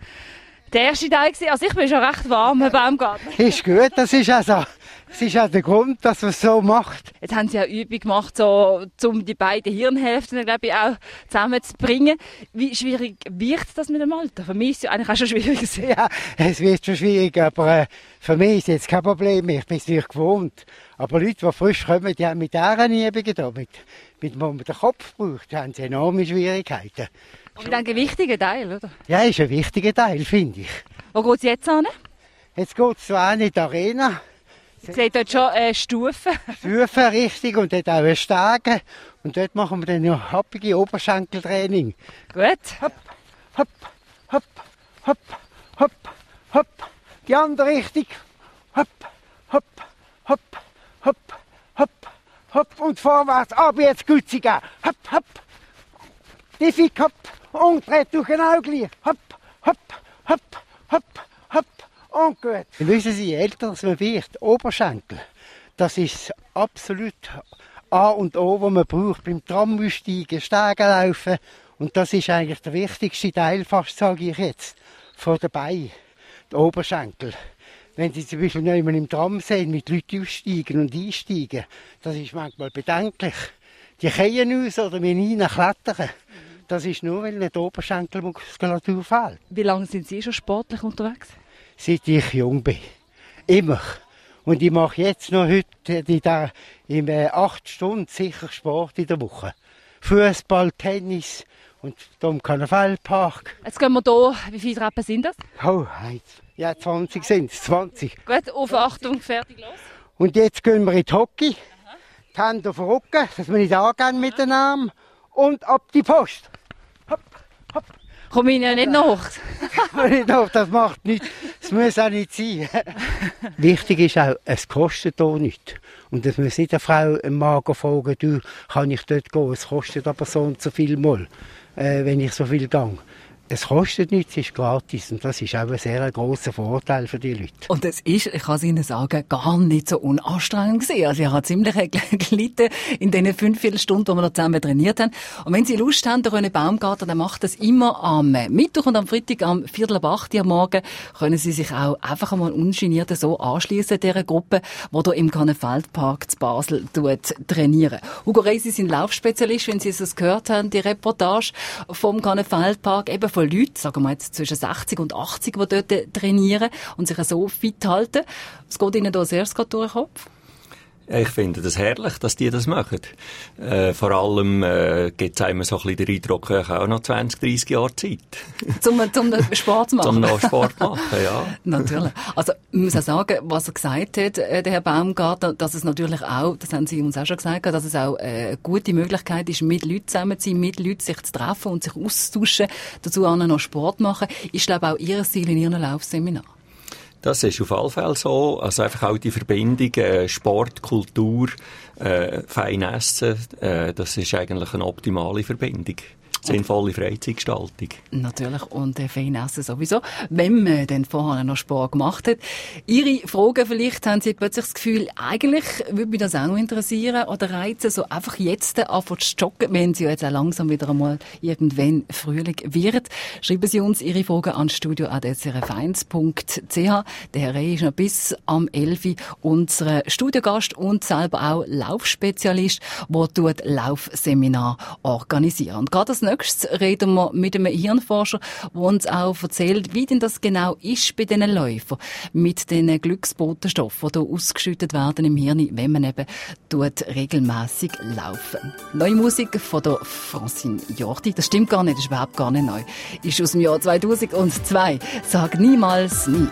erste Teil gewesen. Also ich bin schon recht warm, Herr Baumgartner. Ist gut, das ist also, das ist auch der Grund, dass man es so macht. Jetzt haben Sie eine Übung gemacht, so, um die beiden Hirnhälften, glaube ich, auch zusammenzubringen. Wie schwierig wird das mit dem Alter? Für mich ist es ja eigentlich auch schon schwierig. Ja, es wird schon schwierig, aber für mich ist jetzt kein Problem mehr. Ich bin es nicht gewohnt. Aber Leute, die frisch kommen, die haben mit diesen Übungen da, mit wo man den Kopf braucht, haben sie enorme Schwierigkeiten. Und ein gewichtiger Teil, oder? Ja, ist ein wichtiger Teil, finde ich. Wo geht es jetzt hin? Jetzt geht es in die Arena. Sie sehen dort schon Stufen. Stufen, richtig, und dort auch ein Steigen. Und dort machen wir dann noch happige Oberschenkeltraining. Gut. Hopp, hopp, hopp, hopp, hopp, hopp. Die andere Richtung. Hopp, hopp, hopp, hopp, hopp, hopp. Und vorwärts, aber jetzt gut sie gehen. Hopp, hopp. Tiefig, hopp. Und dreht durch genau gleich. Hopp, hopp, hopp, hopp, hopp. Und gut. Wissen Sie, je älter man wird, Oberschenkel, das ist absolut A und O, was man braucht beim Tramsteigen, Steigen laufen. Und das ist eigentlich der wichtigste Teil, fast sage ich jetzt, von den Beinen, der Oberschenkel. Wenn Sie zum Beispiel jemanden im Tram sehen, mit Leuten aussteigen und einsteigen, das ist manchmal bedenklich. Die gehen aus oder mit ihnen klettern. Das ist nur, weil nicht die Oberschenkelmuskulatur fehlt. Wie lange sind Sie schon sportlich unterwegs? Seit ich jung bin. Immer. Und ich mache jetzt noch heute in 8 Stunden sicher Sport in der Woche. Fußball, Tennis und hier im Karnevalpark. Jetzt gehen wir hier. Wie viele Treppen sind das? Oh, ja, 20 sind es. 20. Gut, auf Achtung, fertig, los. Und jetzt gehen wir in die Hockey. Die Hände auf den Rücken, dass wir nicht angehen mit den Armen. Und ab die Post. Hopp, hopp. Komme ich ja nicht nach. Das macht nichts. Das muss auch nicht sein. Wichtig ist auch, es kostet hier nichts. Und es muss nicht eine Frau im Magen fragen, du, kann ich dort gehen? Es kostet aber so und so viel mal, wenn ich so viel gehe. Es kostet nichts, es ist gratis. Und das ist auch ein sehr grosser Vorteil für die Leute. Und es ist, ich kann es Ihnen sagen, gar nicht so unanstrengend gewesen. Also ich habe ziemlich gelitten in den 5 Stunden, wo wir noch zusammen trainiert haben. Und wenn Sie Lust haben, der René Baumgartner, der macht das immer am Mittwoch und am Freitag am 7:45 am Morgen, können Sie sich auch einfach einmal ungeniert so anschliessen dieser Gruppe, die hier im Karnevalpark zu Basel trainieren. Hugo Rey, Sie sind Laufspezialist, wenn Sie es gehört haben, die Reportage vom Karnevalpark, eben von Leuten, sagen wir jetzt zwischen 60 und 80, die dort trainieren und sich so fit halten. Was geht Ihnen da als erstes durch den Kopf? Ich finde das herrlich, dass die das machen. Vor allem gibt es einem so ein bisschen den Eindruck, ich habe auch noch 20, 30 Jahre Zeit. Zum Sport zu machen? Zum noch Sport machen, ja. Natürlich. Also, ich muss auch sagen, was er gesagt hat, der Herr Baumgartner, dass es natürlich auch, das haben Sie uns auch schon gesagt, dass es auch eine gute Möglichkeit ist, mit Leuten zusammen zu sein, mit Leuten sich zu treffen und sich auszutauschen, dazu auch noch Sport machen, ist, glaube ich, auch Ihr Ziel in Ihrem Laufseminar. Das ist auf alle Fälle so. Also einfach auch die Verbindung Sport, Kultur, fein Essen, das ist eigentlich eine optimale Verbindung. sinnvolle Freizeitgestaltung. Natürlich, und fein essen sowieso, wenn man dann vorher noch Sport gemacht hat. Ihre Fragen, vielleicht haben Sie plötzlich das Gefühl, eigentlich würde mich das auch noch interessieren oder reizen, so einfach jetzt anfangen zu joggen, wenn Sie ja jetzt auch langsam wieder einmal irgendwann Frühling wird. Schreiben Sie uns Ihre Fragen an studio@srf1.ch. Der Herr Reh ist noch bis am 11. unser Studiogast und selber auch Laufspezialist, der Laufseminar organisiert. Und gerade als nächstes reden wir mit einem Hirnforscher, der uns auch erzählt, wie denn das genau ist bei diesen Läufern, mit den Glücksbotenstoffen, die ausgeschüttet werden im Hirn, wenn man eben regelmässig laufen. Neue Musik von der Francine Jordi, das stimmt gar nicht, das ist überhaupt gar nicht neu, ist aus dem Jahr 2002. Sag niemals nie.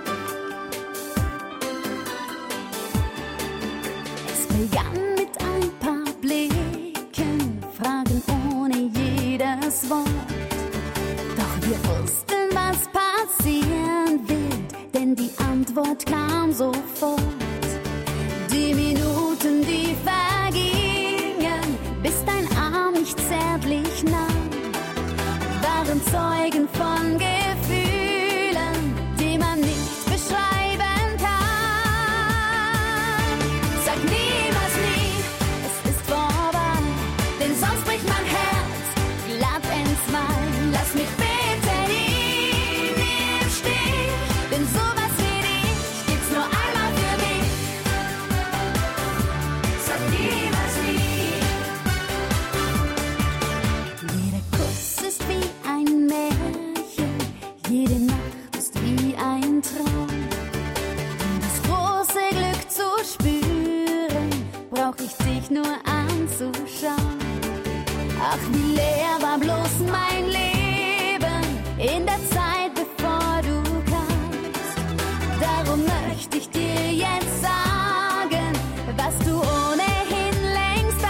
Es begann mit ein paar Blicken, Fragen ohne jedes Wort. Doch wir wussten, was passieren wird, denn die Antwort kam sofort. Die Minuten, die vergingen, bis dein Arm mich zärtlich nahm, waren Zeugen von Gefühlen, die man nicht beschreiben kann. Sag niemals nie, es ist vorbei, denn sonst bricht mein Herz glatt entzwei. Lass mich bitte nie im Stich, denn sowas wie dich gibt's nur einmal für mich. Sag niemals nie. Jeder Kuss ist wie ein Märchen, jede Nacht ist wie ein Traum. Um das große Glück zu spüren, brauch ich dich nur anzuschauen. Ach, wie leer war bloß mein Leben in der Zeit, bevor du kamst. Darum möchte ich dir jetzt sagen, was du ohnehin längst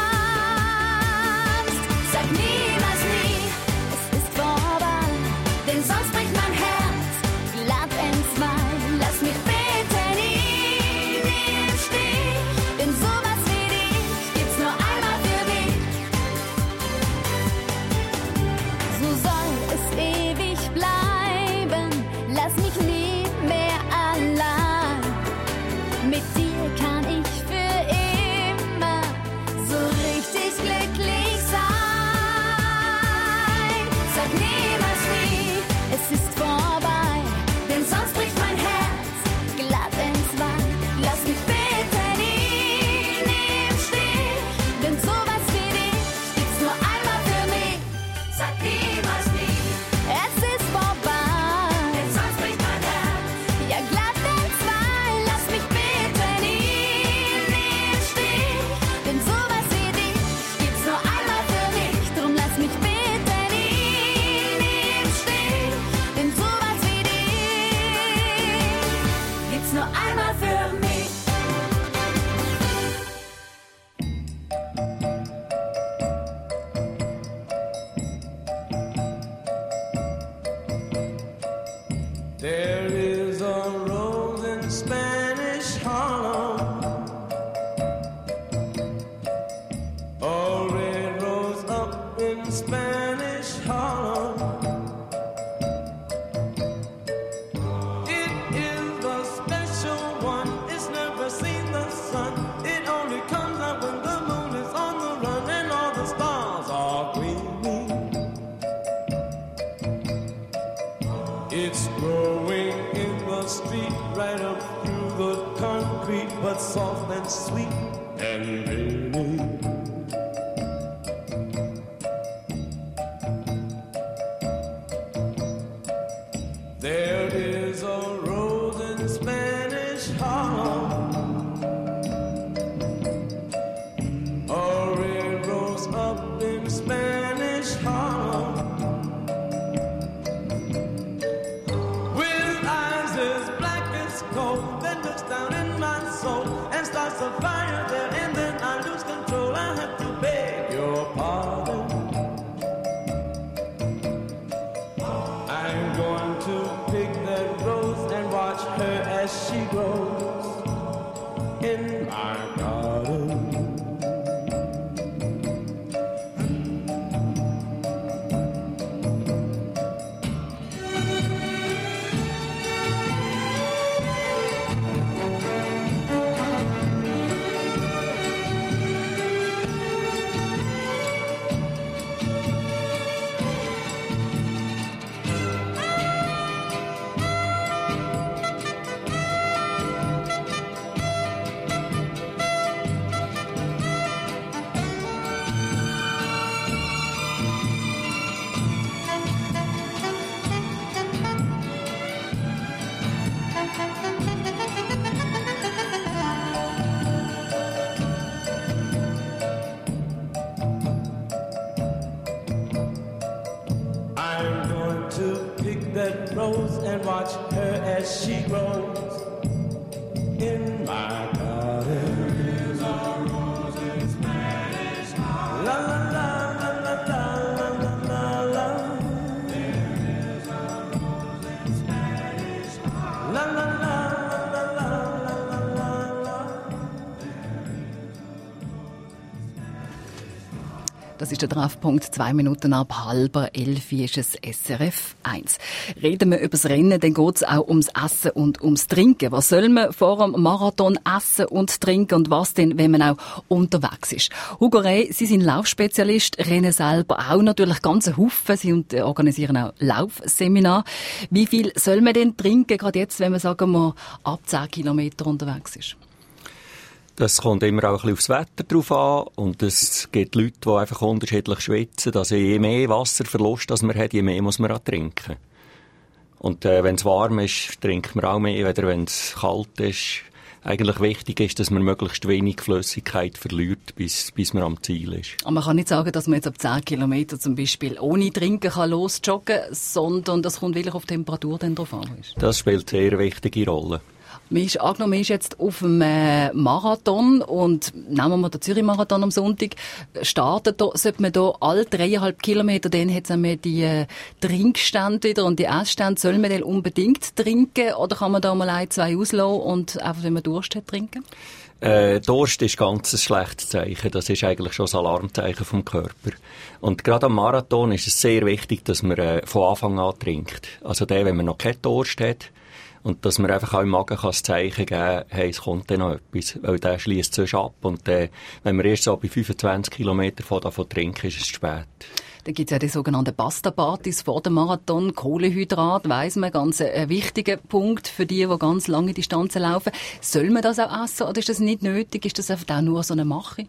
ahnst. Sag niemals nie, es ist vorbei, denn sonst bricht mein Herz glatt entzwei. Lass mich bitte nie im Stich, denn sowas wie dich gibt's nur einmal für mich. So soll es ewig bleiben, lass mich nie mehr allein. Mit dir kann ich für immer so richtig glücklich sein. Sag niemals nie, es ist vorbei, denn sonst bricht mein Herz glatt entzwei. Lass mich bitte nie im Stich, denn sowas wie dich gibt's nur einmal für mich. Sag niemals nie, es ist vorbei, denn sonst bricht mein Herz ja glatt entzwei. Lass mich bitte nie im Stich, denn sowas wie dich gibt's nur einmal für mich. Drum lass mich bitte nie im Stich, denn sowas wie dich gibt's nur einmal für mich. There is a rose in Spanish Harlem, a red rose up in Spanish Harlem. It is the special one, it's never seen the sun. It only comes out when the moon is on the run and all the stars are gleaming. It's growing in the street, right up through the concrete, but soft and sweet and dreamy. There is a rose in Spanish Harlem, a red rose up in Spanish Harlem. With eyes as black as coal, that looks down in my soul and starts a fire there, and then I lose control. I red rose and watch her as she grows. In my garden is a rose in Spanish heart. La la la la la la la la. There is a rose in Spanish heart. La la la la la la la la. Das ist der Treffpunkt, 2 Minuten ab 10:30 ist es SRF 1. Reden wir über das Rennen, dann geht es auch ums Essen und ums Trinken. Was soll man vor dem Marathon essen und trinken und was denn, wenn man auch unterwegs ist? Hugo Rey, Sie sind Laufspezialist, rennen selber auch natürlich ganz einen Haufen. Sie organisieren auch Laufseminare. Wie viel soll man denn trinken, gerade jetzt, wenn man, sagen wir, ab 10 Kilometer unterwegs ist? Das kommt immer auch ein bisschen aufs Wetter drauf an. Und es gibt Leute, die einfach unterschiedlich schwitzen. Also je mehr Wasserverlust man hat, je mehr muss man auch trinken. Und wenn es warm ist, trinkt man auch mehr, als wenn es kalt ist. Eigentlich wichtig ist, dass man möglichst wenig Flüssigkeit verliert, bis man am Ziel ist. Aber man kann nicht sagen, dass man jetzt ab 10 Kilometer zum Beispiel ohne Trinken kann losjoggen kann, sondern das kommt wirklich auf die Temperatur dann drauf an. Das spielt eine sehr wichtige Rolle. Man ist jetzt auf dem Marathon und nehmen wir den Zürich-Marathon am Sonntag, startet da, sollte man da alle 3,5 Kilometer, dann hat man die Trinkstände wieder und die Essstände, soll man dann unbedingt trinken oder kann man da mal 1, 2 auslassen und einfach, wenn man Durst hat, trinken? Durst ist ganz ein schlechtes Zeichen. Das ist eigentlich schon ein Alarmzeichen vom Körper. Und gerade am Marathon ist es sehr wichtig, dass man von Anfang an trinkt. Also wenn man noch keinen Durst hat, und dass man einfach auch im Magen das Zeichen geben kann, hey, es kommt dann noch etwas. Weil der schliesst sonst ab. Und wenn man erst so bei 25 Kilometern davon trinken, ist es zu spät. Dann gibt es ja die sogenannten Pasta-Partys vor dem Marathon. Kohlehydrat, weiss man, ganz ein wichtiger Punkt für die ganz lange Distanzen laufen. Soll man das auch essen oder ist das nicht nötig? Ist das einfach auch nur so eine Mache?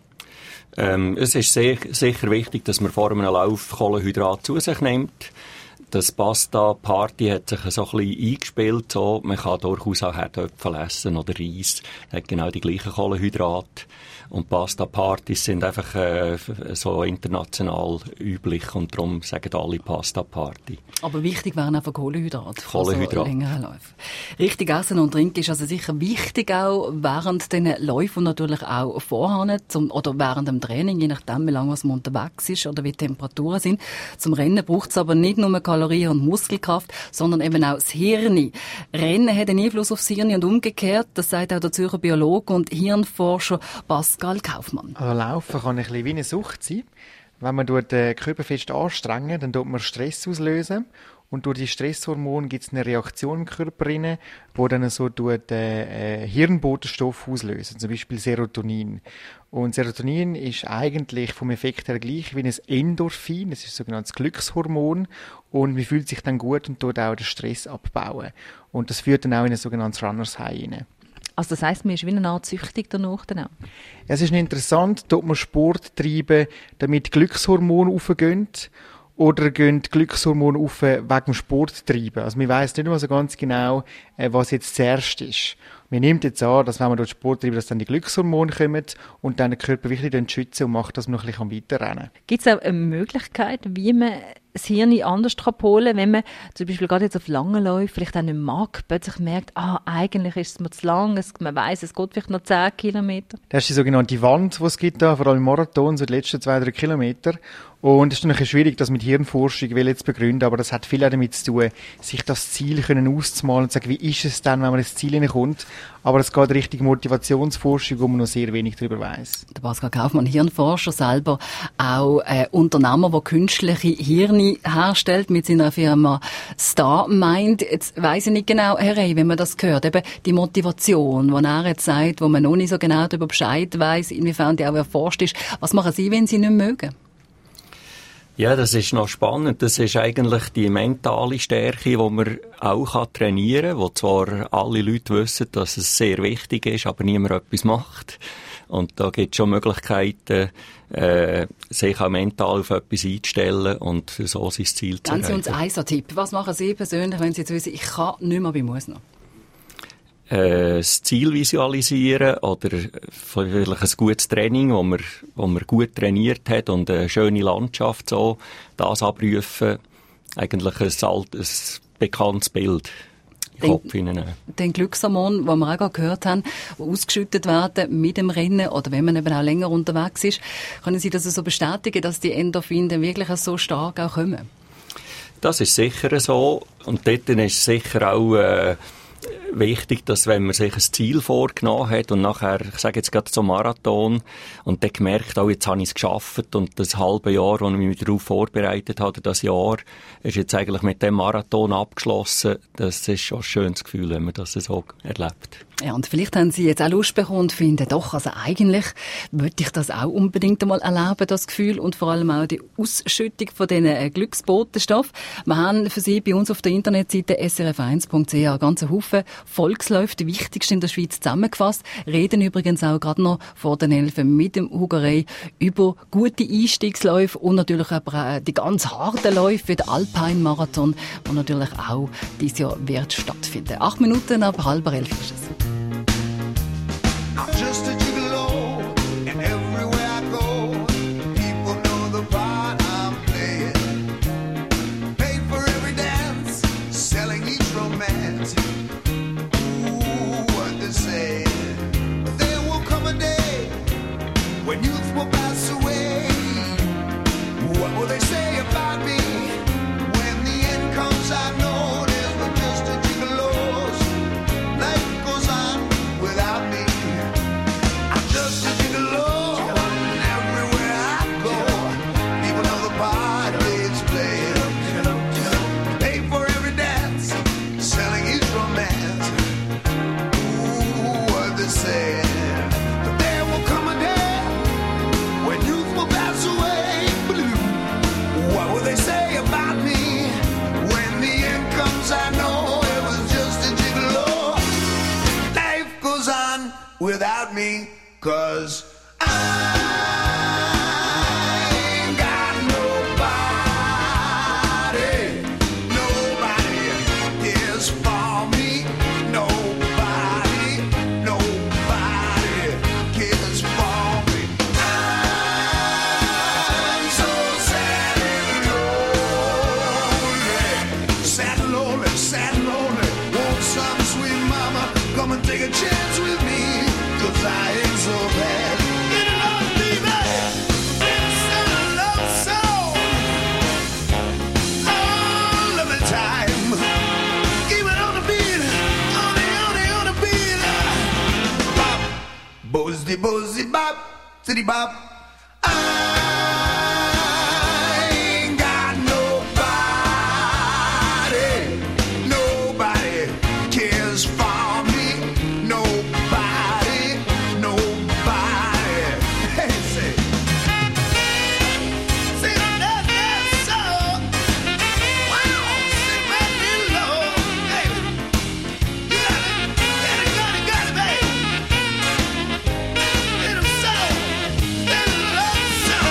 Es ist sicher wichtig, dass man vor einem Lauf Kohlenhydrat zu sich nimmt. Das Pasta-Party hat sich so ein bisschen eingespielt. So. Man kann durchaus auch Herdöpfel essen oder Reis. Das hat genau die gleichen Kohlenhydrate. Und Pasta-Partys sind einfach so international üblich und darum sagen alle Pasta-Party. Aber wichtig wären einfach Kohlenhydrate. Kohlenhydrate. Also richtig essen und trinken ist also sicher wichtig auch während den Läufen und natürlich auch vorher oder während dem Training, je nachdem wie lange man unterwegs ist oder wie die Temperaturen sind. Zum Rennen braucht es aber nicht nur Kalorien und Muskelkraft, sondern eben auch das Hirn. Rennen hat einen Einfluss aufs Hirn und umgekehrt, das sagt auch der Zürcher Biologe und Hirnforscher Pascal Kaufmann. Also Laufen kann ein bisschen wie eine Sucht sein. Wenn man den Körper fest anstrengt, dann tut man Stress auslösen. Und durch die Stresshormone gibt es eine Reaktion im Körper rein, die dann so Hirnbotenstoff auslösen, zum Beispiel Serotonin. Und Serotonin ist eigentlich vom Effekt her gleich wie ein Endorphin, das ist ein sogenanntes Glückshormon. Und man fühlt sich dann gut und tut auch den Stress abbauen. Und das führt dann auch in ein sogenanntes Runners High rein. Also das heisst, man ist wie eine Art süchtig danach dann auch? Es ist interessant, tut man Sport treiben, damit Glückshormone aufgehen. Oder gehen die Glückshormone auf wegen dem Sport treiben. Also man weiss nicht immer so ganz genau, was jetzt zuerst ist. Man nimmt jetzt an, dass wenn man dort Sport treibt, dass dann die Glückshormone kommen und dann den Körper wirklich schützen und macht, dass man noch ein bisschen weiterrennen kann. Gibt es auch eine Möglichkeit, wie man das Hirn anders polen kann, wenn man zum Beispiel gerade jetzt auf langen Läufen vielleicht auch nicht mag, plötzlich merkt, eigentlich ist es mir zu lang, man weiss, es geht vielleicht noch 10 Kilometer. Das ist die sogenannte Wand, die es gibt, vor allem im Marathon, so die letzten 2-3 Kilometer. Und es ist natürlich schwierig, das mit Hirnforschung jetzt zu begründen, aber das hat viel auch damit zu tun, sich das Ziel auszumalen und zu sagen, wie ist es dann, wenn man ins Ziel hineinkommt. Aber es geht Richtung Motivationsforschung, wo man noch sehr wenig darüber weiss. Der Pascal Kaufmann, Hirnforscher, selber auch Unternehmer, der künstliche Hirne herstellt mit seiner Firma StarMind. Jetzt weiss ich nicht genau, Herr Rey, wenn man das hört, eben die Motivation, die er jetzt sagt, wo man noch nicht so genau darüber Bescheid weiss, inwiefern die auch erforscht ist. Was machen Sie, wenn Sie nicht mögen? Ja, das ist noch spannend. Das ist eigentlich die mentale Stärke, die man auch trainieren kann, wo zwar alle Leute wissen, dass es sehr wichtig ist, aber niemand etwas macht. Und da gibt es schon Möglichkeiten, sich auch mental auf etwas einzustellen und so sein Ziel zu erreichen. Dann Sie uns einen Tipp. Was machen Sie persönlich, wenn Sie jetzt wissen, ich kann nicht mehr, aber ich muss noch? Das Ziel visualisieren oder vielleicht ein gutes Training, wo man gut trainiert hat und eine schöne Landschaft so, das abrufen, eigentlich ein altes, bekanntes Bild in den Kopf hineinnehmen. Den Glückshormon, den wir auch gerade gehört haben, die ausgeschüttet werden mit dem Rennen oder wenn man eben auch länger unterwegs ist, können Sie das so bestätigen, dass die Endorphine dann wirklich so stark auch kommen? Das ist sicher so. Und dort ist es sicher auch wichtig, dass wenn man sich ein Ziel vorgenommen hat und nachher, ich sage jetzt gerade so Marathon, und dann gemerkt, jetzt habe ich es geschafft und das halbe Jahr, das ich mich darauf vorbereitet habe, das Jahr, ist jetzt eigentlich mit dem Marathon abgeschlossen. Das ist schon ein schönes Gefühl, wenn man das so erlebt. Ja, und vielleicht haben Sie jetzt auch Lust bekommen und finden, doch, also eigentlich möchte ich das auch unbedingt einmal erleben, das Gefühl, und vor allem auch die Ausschüttung von diesen Glücksbotenstoffen. Wir haben für Sie bei uns auf der Internetseite srf1.ch einen ganzen Haufen Volksläufe, die wichtigsten in der Schweiz, zusammengefasst. Reden übrigens auch gerade noch vor den 11 mit dem Hugo Rey über gute Einstiegsläufe und natürlich aber auch die ganz harten Läufe wie der Alpine-Marathon, der natürlich auch dieses Jahr wird stattfinden. 8 Minuten ab 10:30 ist es. I'm just a gigolo, and everywhere I go, people know the part I'm playing. Pay for every dance, selling each romance. Ooh, what they say. But there will come a day when youth will pass away. What will they say about me when the end comes? I know there's no just a gigolos. Life goes on without me. Just a gigolo, and everywhere I go, people know the part it's playing. Pay for every dance, selling each romance. Ooh, what they say. But there will come a day when youth will pass away. What will they say about me when the end comes? I know it was just a gigolo. Life goes on without me. 'Cause I ain't got nobody, nobody is for me, nobody, nobody cares for me. I'm so sad and lonely, sad and lonely. Want some sweet mama, come and take a chance with me, 'cause I ain't so bad. Get along, baby. It's a love song. Oh, love the time. Keep it on the beat. On the beat. Bop. Bozzy, bozzy, bop. City bop. I ain't got nobody. Nobody cares for me. Nobody. Nobody. Hey, say. See that song. Wow, sit back and low. Hey, you got it, baby. Get 'em so. Get 'em love so.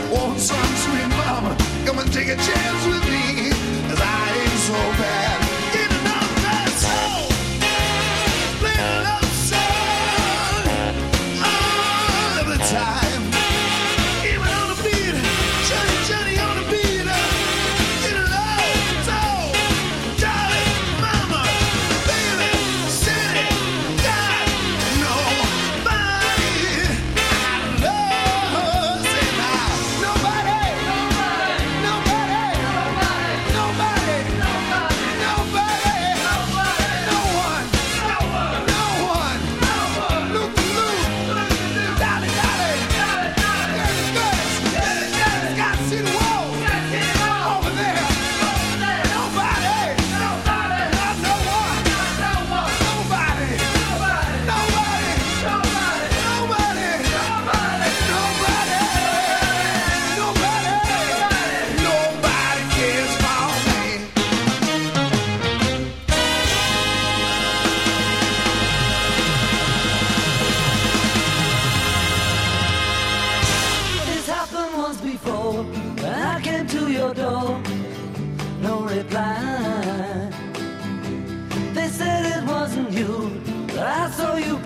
Take a chance with me, 'cause I ain't so bad.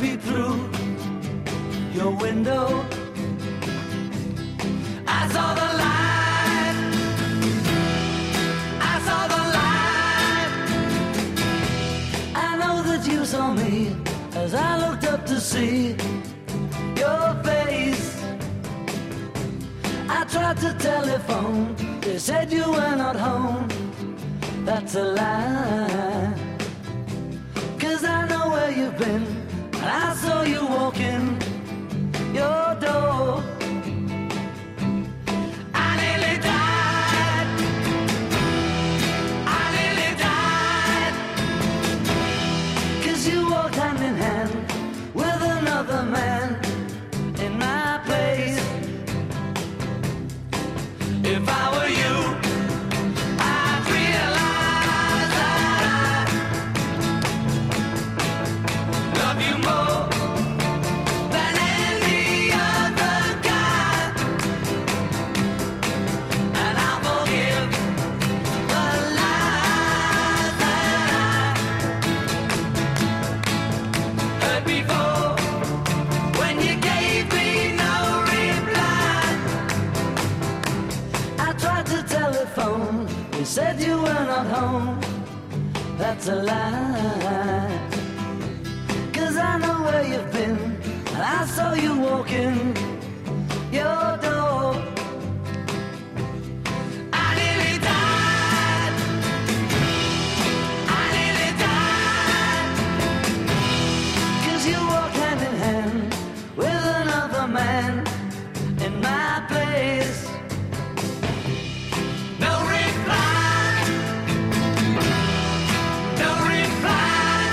peep through your window. I saw the light. I saw the light. I know that you saw me as I looked up to see your face. I tried to telephone. They said you were not home. That's a lie. 'Cause I know where you've been. And I saw you walking your door. I nearly died. I nearly died. 'Cause you walked hand in hand with another man in my place. If I were you, I'd realize that I love you more than any other guy. And I'll forgive the lies that I heard before when you gave me no reply. I tried to telephone, you said you were not home. That's a lie. 'Cause I know where you've been, and I saw you walking your door. I nearly died. I nearly died. 'Cause you walk hand in hand with another man in my place. No reply. No reply.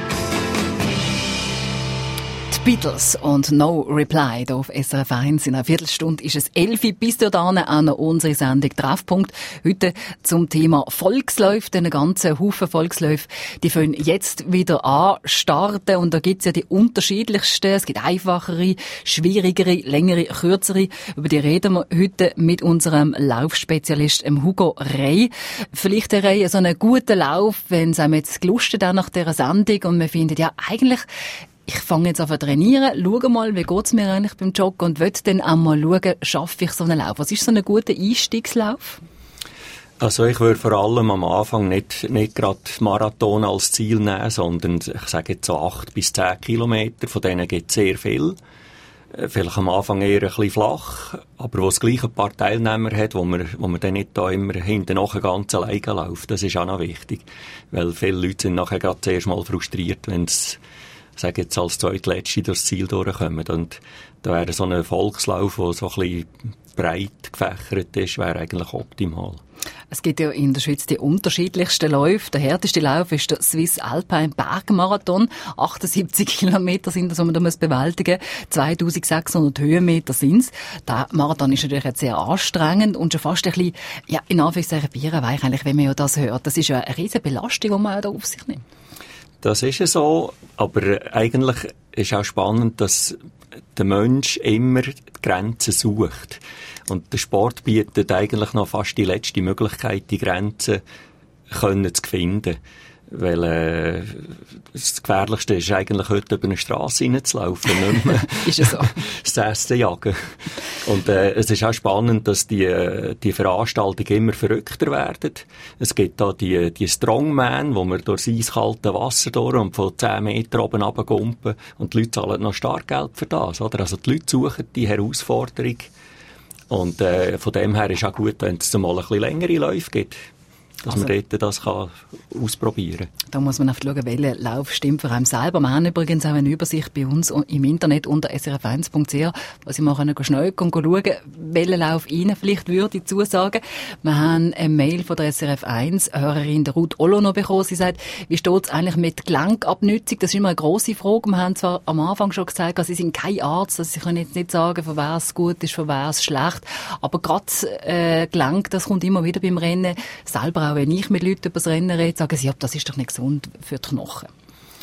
Die Beatles und No Reply hier auf SRF 1. In einer Viertelstunde ist es 11 bis dahin an unsere Sendung Treffpunkt. Heute zum Thema Volksläufe, den ganzen Haufen Volksläufe. Die fangen jetzt wieder an, starten. Und da gibt's ja die unterschiedlichsten. Es gibt einfachere, schwierigere, längere, kürzere. Über die reden wir heute mit unserem Laufspezialist, Hugo Rey. Vielleicht, Herr Rey, so einen guten Lauf, wenn es einem jetzt gelustet hat nach dieser Sendung und man findet, ja, eigentlich, ich fange jetzt an zu trainieren, schaue mal, wie geht's mir eigentlich beim Joggen und will dann auch mal schauen, schaffe ich so einen Lauf. Was ist so ein guter Einstiegslauf? Also ich würde vor allem am Anfang nicht gerade Marathon als Ziel nehmen, sondern ich sage jetzt so 8 bis 10 Kilometer, von denen gibt es sehr viel. Vielleicht am Anfang eher ein bisschen flach, aber wo es gleich ein paar Teilnehmer hat, wo man dann nicht da immer hinten nachher ganz alleine läuft. Das ist auch noch wichtig, weil viele Leute sind nachher gerade zuerst mal frustriert, wenn sie, sage jetzt als Zweitletzte durchs Ziel durchkommen. Und da wäre so ein Volkslauf, der so ein bisschen breit gefächert ist, wäre eigentlich optimal. Es gibt ja in der Schweiz die unterschiedlichsten Läufe. Der härteste Lauf ist der Swiss Alpine Bergmarathon. 78 Kilometer sind das, die man da bewältigen muss. 2600 Höhenmeter sind's. Der Marathon ist natürlich jetzt sehr anstrengend und schon fast ein bisschen, ja, in Anführungszeichen bierenweich eigentlich, wenn man ja das hört. Das ist ja eine riesige Belastung, die man da auf sich nimmt. Das ist ja so, aber eigentlich ist auch spannend, dass der Mensch immer die Grenzen sucht. Und der Sport bietet eigentlich noch fast die letzte Möglichkeit, die Grenzen zu finden. Weil das Gefährlichste ist eigentlich heute über eine Strasse hineinzulaufen, nicht mehr ist ja so. das Essen jagen. Und es ist auch spannend, dass die Veranstaltungen immer verrückter werden. Es gibt da die Strongman, wo man durchs eiskalte Wasser durch und von 10 Meter oben runtergumpen. Und die Leute zahlen noch Startgeld für das, oder? Also die Leute suchen die Herausforderung. Und von dem her ist auch gut, wenn es mal ein bisschen längere Läufe gibt, dass man dort das kann ausprobieren kann. Da muss man oft schauen, welcher Lauf stimmt für einen selber. Wir haben übrigens auch eine Übersicht bei uns im Internet unter srf1.ch, wo Sie mal schnell schauen, welchen Lauf Ihnen vielleicht würde zusagen. Wir haben eine Mail von der SRF1-Hörerin, der Ruth Ollo, noch bekommen. Sie sagt, wie steht es eigentlich mit Gelenkabnützung? Das ist immer eine grosse Frage. Wir haben zwar am Anfang schon gesagt, Sie sind kein Arzt, also Sie können jetzt nicht sagen, von wer es gut ist, von wer es schlecht. Aber gerade Gelenk, das kommt immer wieder beim Rennen. Selber auch wenn ich mit Leuten über das Rennen rede, sagen sie, ja, das ist doch nicht gesund für die Knochen.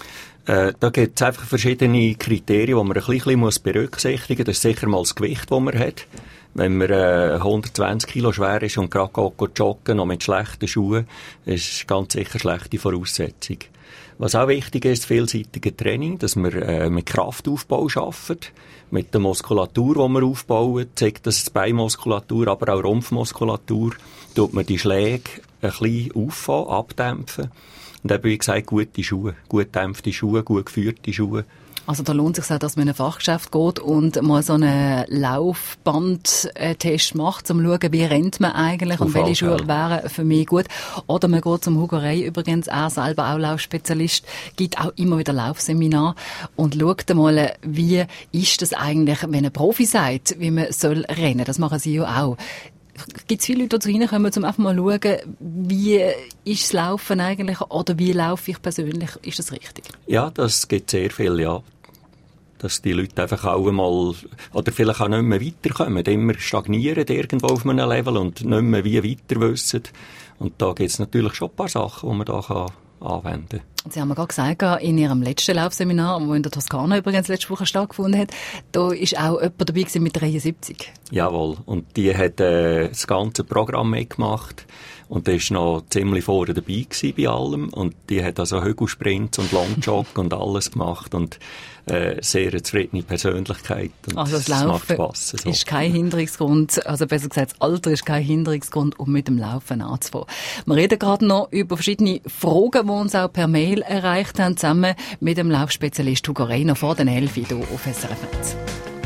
Da gibt es einfach verschiedene Kriterien, die man ein bisschen berücksichtigen muss. Das ist sicher mal das Gewicht, das man hat. Wenn man 120 Kilo schwer ist und gerade joggen, noch mit schlechten Schuhen, ist ganz sicher schlechte Voraussetzung. Was auch wichtig ist, vielseitige Training, dass wir mit Kraftaufbau arbeiten, mit der Muskulatur, die wir aufbauen, zeigt das Beinmuskulatur, aber auch Rumpfmuskulatur, tut man die Schläge ein bisschen auffahren, abdämpfen. Und eben, wie gesagt, gute Schuhe, gut dämpfte Schuhe, gut geführte Schuhe. Also da lohnt es sich auch, dass man in ein Fachgeschäft geht und mal so einen Laufbandtest macht, um zu schauen, wie rennt man eigentlich und welche Schuhe wären für mich gut. Oder man geht zum Hugo Rey, übrigens auch selber auch Laufspezialist, gibt auch immer wieder Laufseminar und schaut mal, wie ist das eigentlich, wenn ein Profi sagt, wie man soll rennen. Das machen sie ja auch. Gibt es viele Leute, die zu reinkommen, um einfach mal zu schauen, wie ist das Laufen eigentlich oder wie laufe ich persönlich? Ist das richtig? Ja, das gibt sehr viel, ja. Dass die Leute einfach auch mal, oder vielleicht auch nicht mehr weiterkommen, immer stagnieren irgendwo auf einem Level und nicht mehr wie weiter wissen. Und da gibt es natürlich schon ein paar Sachen, die man da anwenden kann. Sie haben mir gerade gesagt, in Ihrem letzten Laufseminar, das in der Toskana übrigens letzte Woche stattgefunden hat, da ist auch jemand dabei gewesen mit 73. Jawohl. Und die hat das ganze Programm mitgemacht. Und die war noch ziemlich vorne dabei gewesen bei allem. Und die hat also Hügelsprints und Longjog und alles gemacht. Und sehr eine zufriedene Persönlichkeit. Und also das Laufen macht Spass, so. Ist kein Hinderungsgrund, also besser gesagt, das Alter ist kein Hinderungsgrund, um mit dem Laufen anzufangen. Wir reden gerade noch über verschiedene Fragen, die uns auch per Mail erreicht haben, zusammen mit dem Laufspezialist Hugo Rey, noch vor den 11 hier auf SRF 1.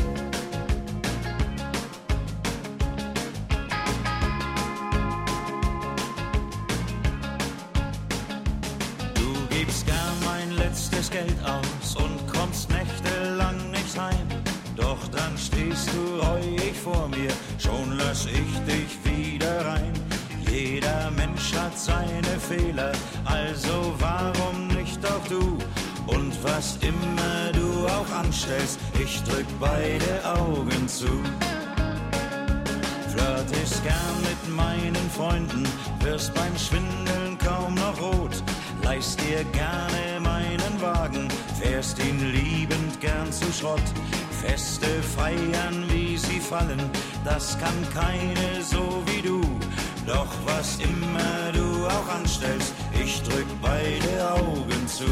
Geld aus und kommst nächtelang nicht heim. Doch dann stehst du reuig vor mir, schon lass ich dich wieder rein. Jeder Mensch hat seine Fehler, also warum nicht auch du? Und was immer du auch anstellst, ich drück beide Augen zu. Flirtest gern mit meinen Freunden, wirst beim Schwindeln kaum noch rot. Leihst dir gerne meinen Wagen, fährst ihn liebend gern zu Schrott. Feste feiern, wie sie fallen, das kann keine so wie du. Doch was immer du auch anstellst, ich drück beide Augen zu.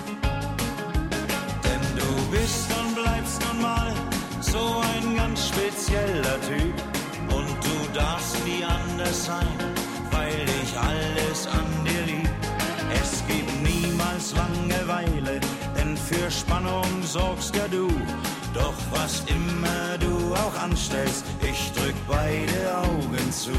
Denn du bist und bleibst nun mal so ein ganz spezieller Typ. Und du darfst nie anders sein, weil ich alles an dir lieb. Es gibt niemals Langeweile, denn für Spannung sorgst ja du. Doch was immer du auch anstellst, ich drück beide Augen zu.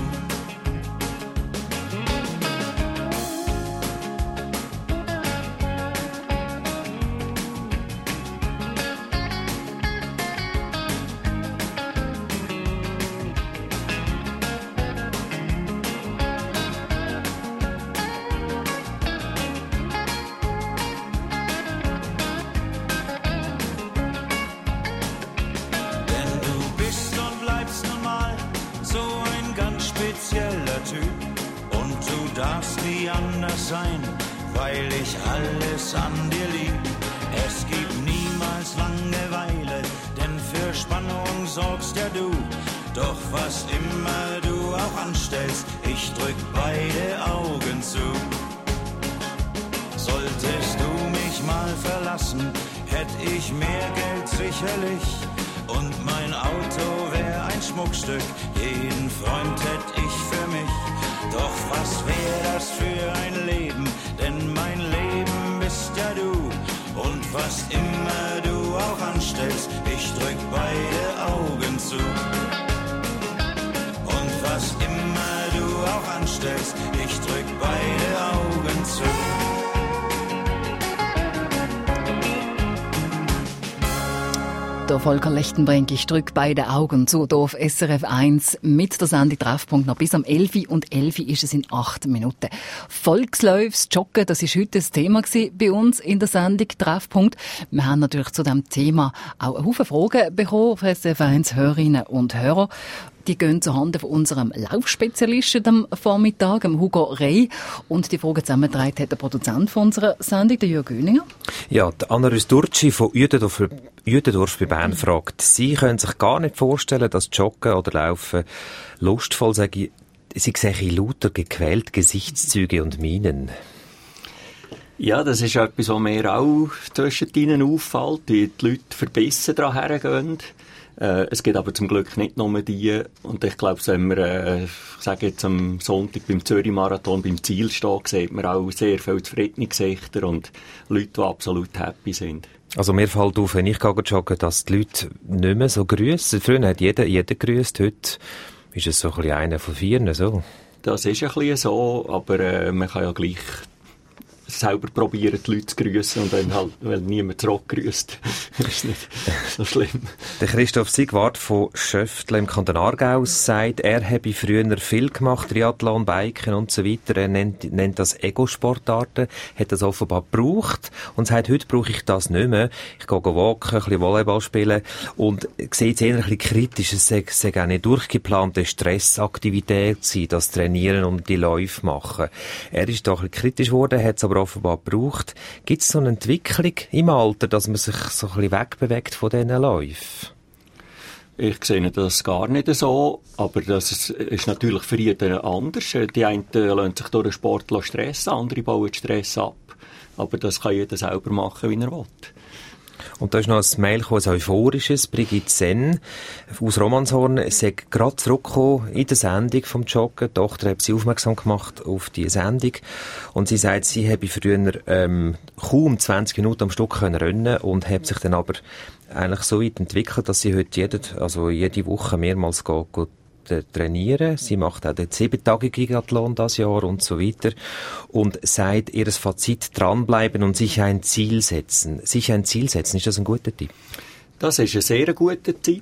Sein, weil ich alles an dir lieb. Es gibt niemals Langeweile, denn für Spannung sorgst ja du. Doch was immer du auch anstellst, ich drück beide Augen zu. Solltest du mich mal verlassen, hätt ich mehr Geld sicherlich. Und mein Auto wär ein Schmuckstück, jeden Freund hätt ich für mich. Doch was wär das für ein Leben, denn mein Leben bist ja du. Und was immer du auch anstellst, ich drück beide Augen zu. Und was immer du auch anstellst, ich drück beide Augen zu. Der Volker Lechtenbrink, ich drück beide Augen zu, hier auf SRF 1 mit der Sendung Treffpunkt noch bis am 11 und 11 ist es in 8 Minuten. Volksläufs, Joggen, das ist heute das Thema bei uns in der Sendung Treffpunkt. Wir haben natürlich zu diesem Thema auch einen Haufen Fragen bekommen auf SRF 1 Hörerinnen und Hörer. die gehen zuhanden von unserem Laufspezialisten am Vormittag, dem Hugo Rey. Und die Frage zusammengetragen hat der Produzent von unserer Sendung, der Jürg Göninger. Ja, die Anna Rüsturci von Uetendorf bei Bern fragt, Sie können sich gar nicht vorstellen, dass Joggen oder Laufen lustvoll sei. Sie sehen lauter gequält Gesichtszüge und Mienen. Ja, das ist etwas, was mir auch zwischen ihnen auffällt, wie die Leute verbissen daran hergehen. Es gibt aber zum Glück nicht nur die. Und ich glaube, wenn wir, ich sage jetzt am Sonntag beim Zürich-Marathon beim Ziel stehen, sieht man auch sehr viele zufriedene Gesichter und Leute, die absolut happy sind. Also mir fällt auf, wenn ich jogge, dass die Leute nicht mehr so grüssen. Früher hat jeder grüsst, heute ist es so ein bisschen einer von vieren, so. Das ist ein bisschen so, aber man kann ja gleich selber probieren, die Leute zu grüssen und dann halt, weil niemand zurückgrüsst, ist nicht so schlimm. Der Christoph Sigwart von Schöftle im Kanton Aargau sagt, er habe früher viel gemacht, Triathlon, Biken und so weiter. Er nennt das Ego-Sportarten, hat das offenbar gebraucht und sagt, heute brauche ich das nicht mehr. Ich gehe walken, ein bisschen Volleyball spielen und sehe es eher ein bisschen kritisch. Es sei eine durchgeplante Stressaktivität sein, das Trainieren und die Läufe machen. Er ist da ein bisschen kritisch geworden, hat es aber offenbar gebraucht. Gibt es so eine Entwicklung im Alter, dass man sich so ein bisschen wegbewegt von diesen Läufen? Ich sehe das gar nicht so, aber das ist natürlich für jeden anders. Die einen lassen sich durch den Sport stressen, andere bauen Stress ab. Aber das kann jeder selber machen, wie er will. Und da ist noch ein Mail gekommen, ein euphorisches. Brigitte Senn aus Romanshorn. Sie ist gerade zurückgekommen in der Sendung vom Joggen. Die Tochter hat sie aufmerksam gemacht auf die Sendung. Und sie sagt, sie habe früher kaum 20 Minuten am Stück rennen und hat sich dann aber eigentlich so weit entwickelt, dass sie heute jede Woche mehrmals geht trainieren. Sie macht auch den 7-tägigen Gigathlon das Jahr und so weiter. Und sagt, ihr Fazit, dranbleiben und sich ein Ziel setzen. Sich ein Ziel setzen, ist das ein guter Tipp? Das ist ein sehr guter Tipp.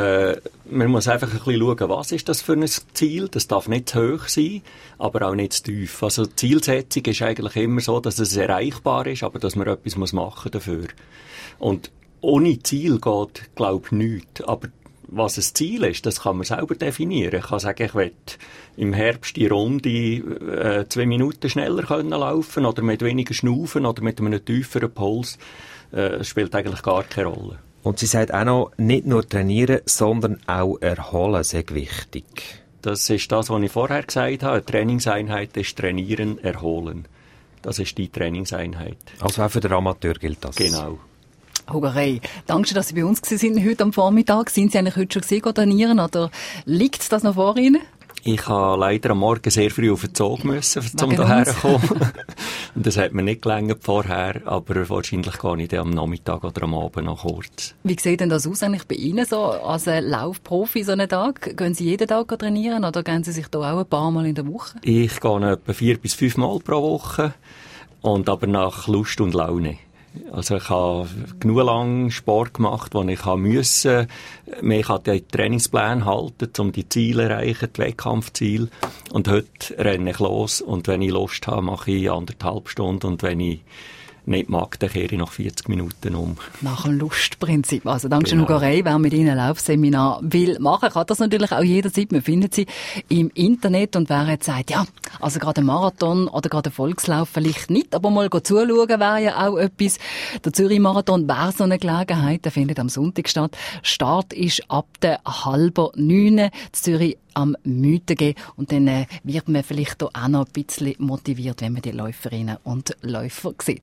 Man muss einfach ein bisschen schauen, was ist das für ein Ziel. Das darf nicht zu hoch sein, aber auch nicht zu tief. Also die Zielsetzung ist eigentlich immer so, dass es erreichbar ist, aber dass man etwas machen dafür. Und ohne Ziel geht, glaube ich, nichts. Aber was ein Ziel ist, das kann man selber definieren. Ich kann sagen, ich will im Herbst die Runde 2 Minuten schneller laufen können oder mit weniger Schnaufen oder mit einem tieferen Puls. Das spielt eigentlich gar keine Rolle. Und sie sagt auch noch, nicht nur trainieren, sondern auch erholen, sehr wichtig. Das ist das, was ich vorher gesagt habe. Eine Trainingseinheit ist Trainieren, Erholen. Das ist die Trainingseinheit. Also auch für den Amateur gilt das? Genau. Hugo Rey, danke schön, dass Sie bei uns waren heute am Vormittag. Sind Sie eigentlich heute schon gesehen, trainieren oder liegt das noch vor Ihnen? Ich habe leider am Morgen sehr früh auf den Zug müssen, um hierher zu kommen. Und das hat mir nicht gelangt vorher, aber wahrscheinlich gehe ich dann am Nachmittag oder am Abend noch kurz. Wie sieht denn das aus eigentlich bei Ihnen so als Laufprofi so einen Tag? Gehen Sie jeden Tag trainieren oder gehen Sie sich da auch ein paar Mal in der Woche? Ich gehe etwa 4 bis 5 Mal pro Woche, und aber nach Lust und Laune. Also ich habe genug lang Sport gemacht, wo ich musste. Ich kann den Trainingsplan halten, um die Ziele zu erreichen, die Wettkampfziele. Und heute renne ich los, und wenn ich Lust habe, mache ich 1,5 Stunden, und wenn ich nicht mag, dann kehre ich nach 40 Minuten um. Nach dem Lustprinzip. Also danke schön, Hugo Rey, wer mit Ihnen ein Laufseminar will machen, kann das natürlich auch jederzeit. Man findet sie im Internet, und wer jetzt sagt, ja, also gerade ein Marathon oder gerade ein Volkslauf vielleicht nicht, aber mal zuschauen wäre ja auch etwas. Der Zürich-Marathon wäre so eine Gelegenheit, der findet am Sonntag statt. Start ist ab der 8:30 in Zürich am Mythen, und dann wird man vielleicht auch noch ein bisschen motiviert, wenn man die Läuferinnen und Läufer sieht.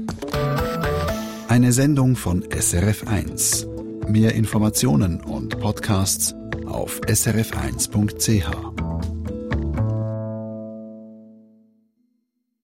Eine Sendung von SRF1. Mehr Informationen und Podcasts auf srf1.ch.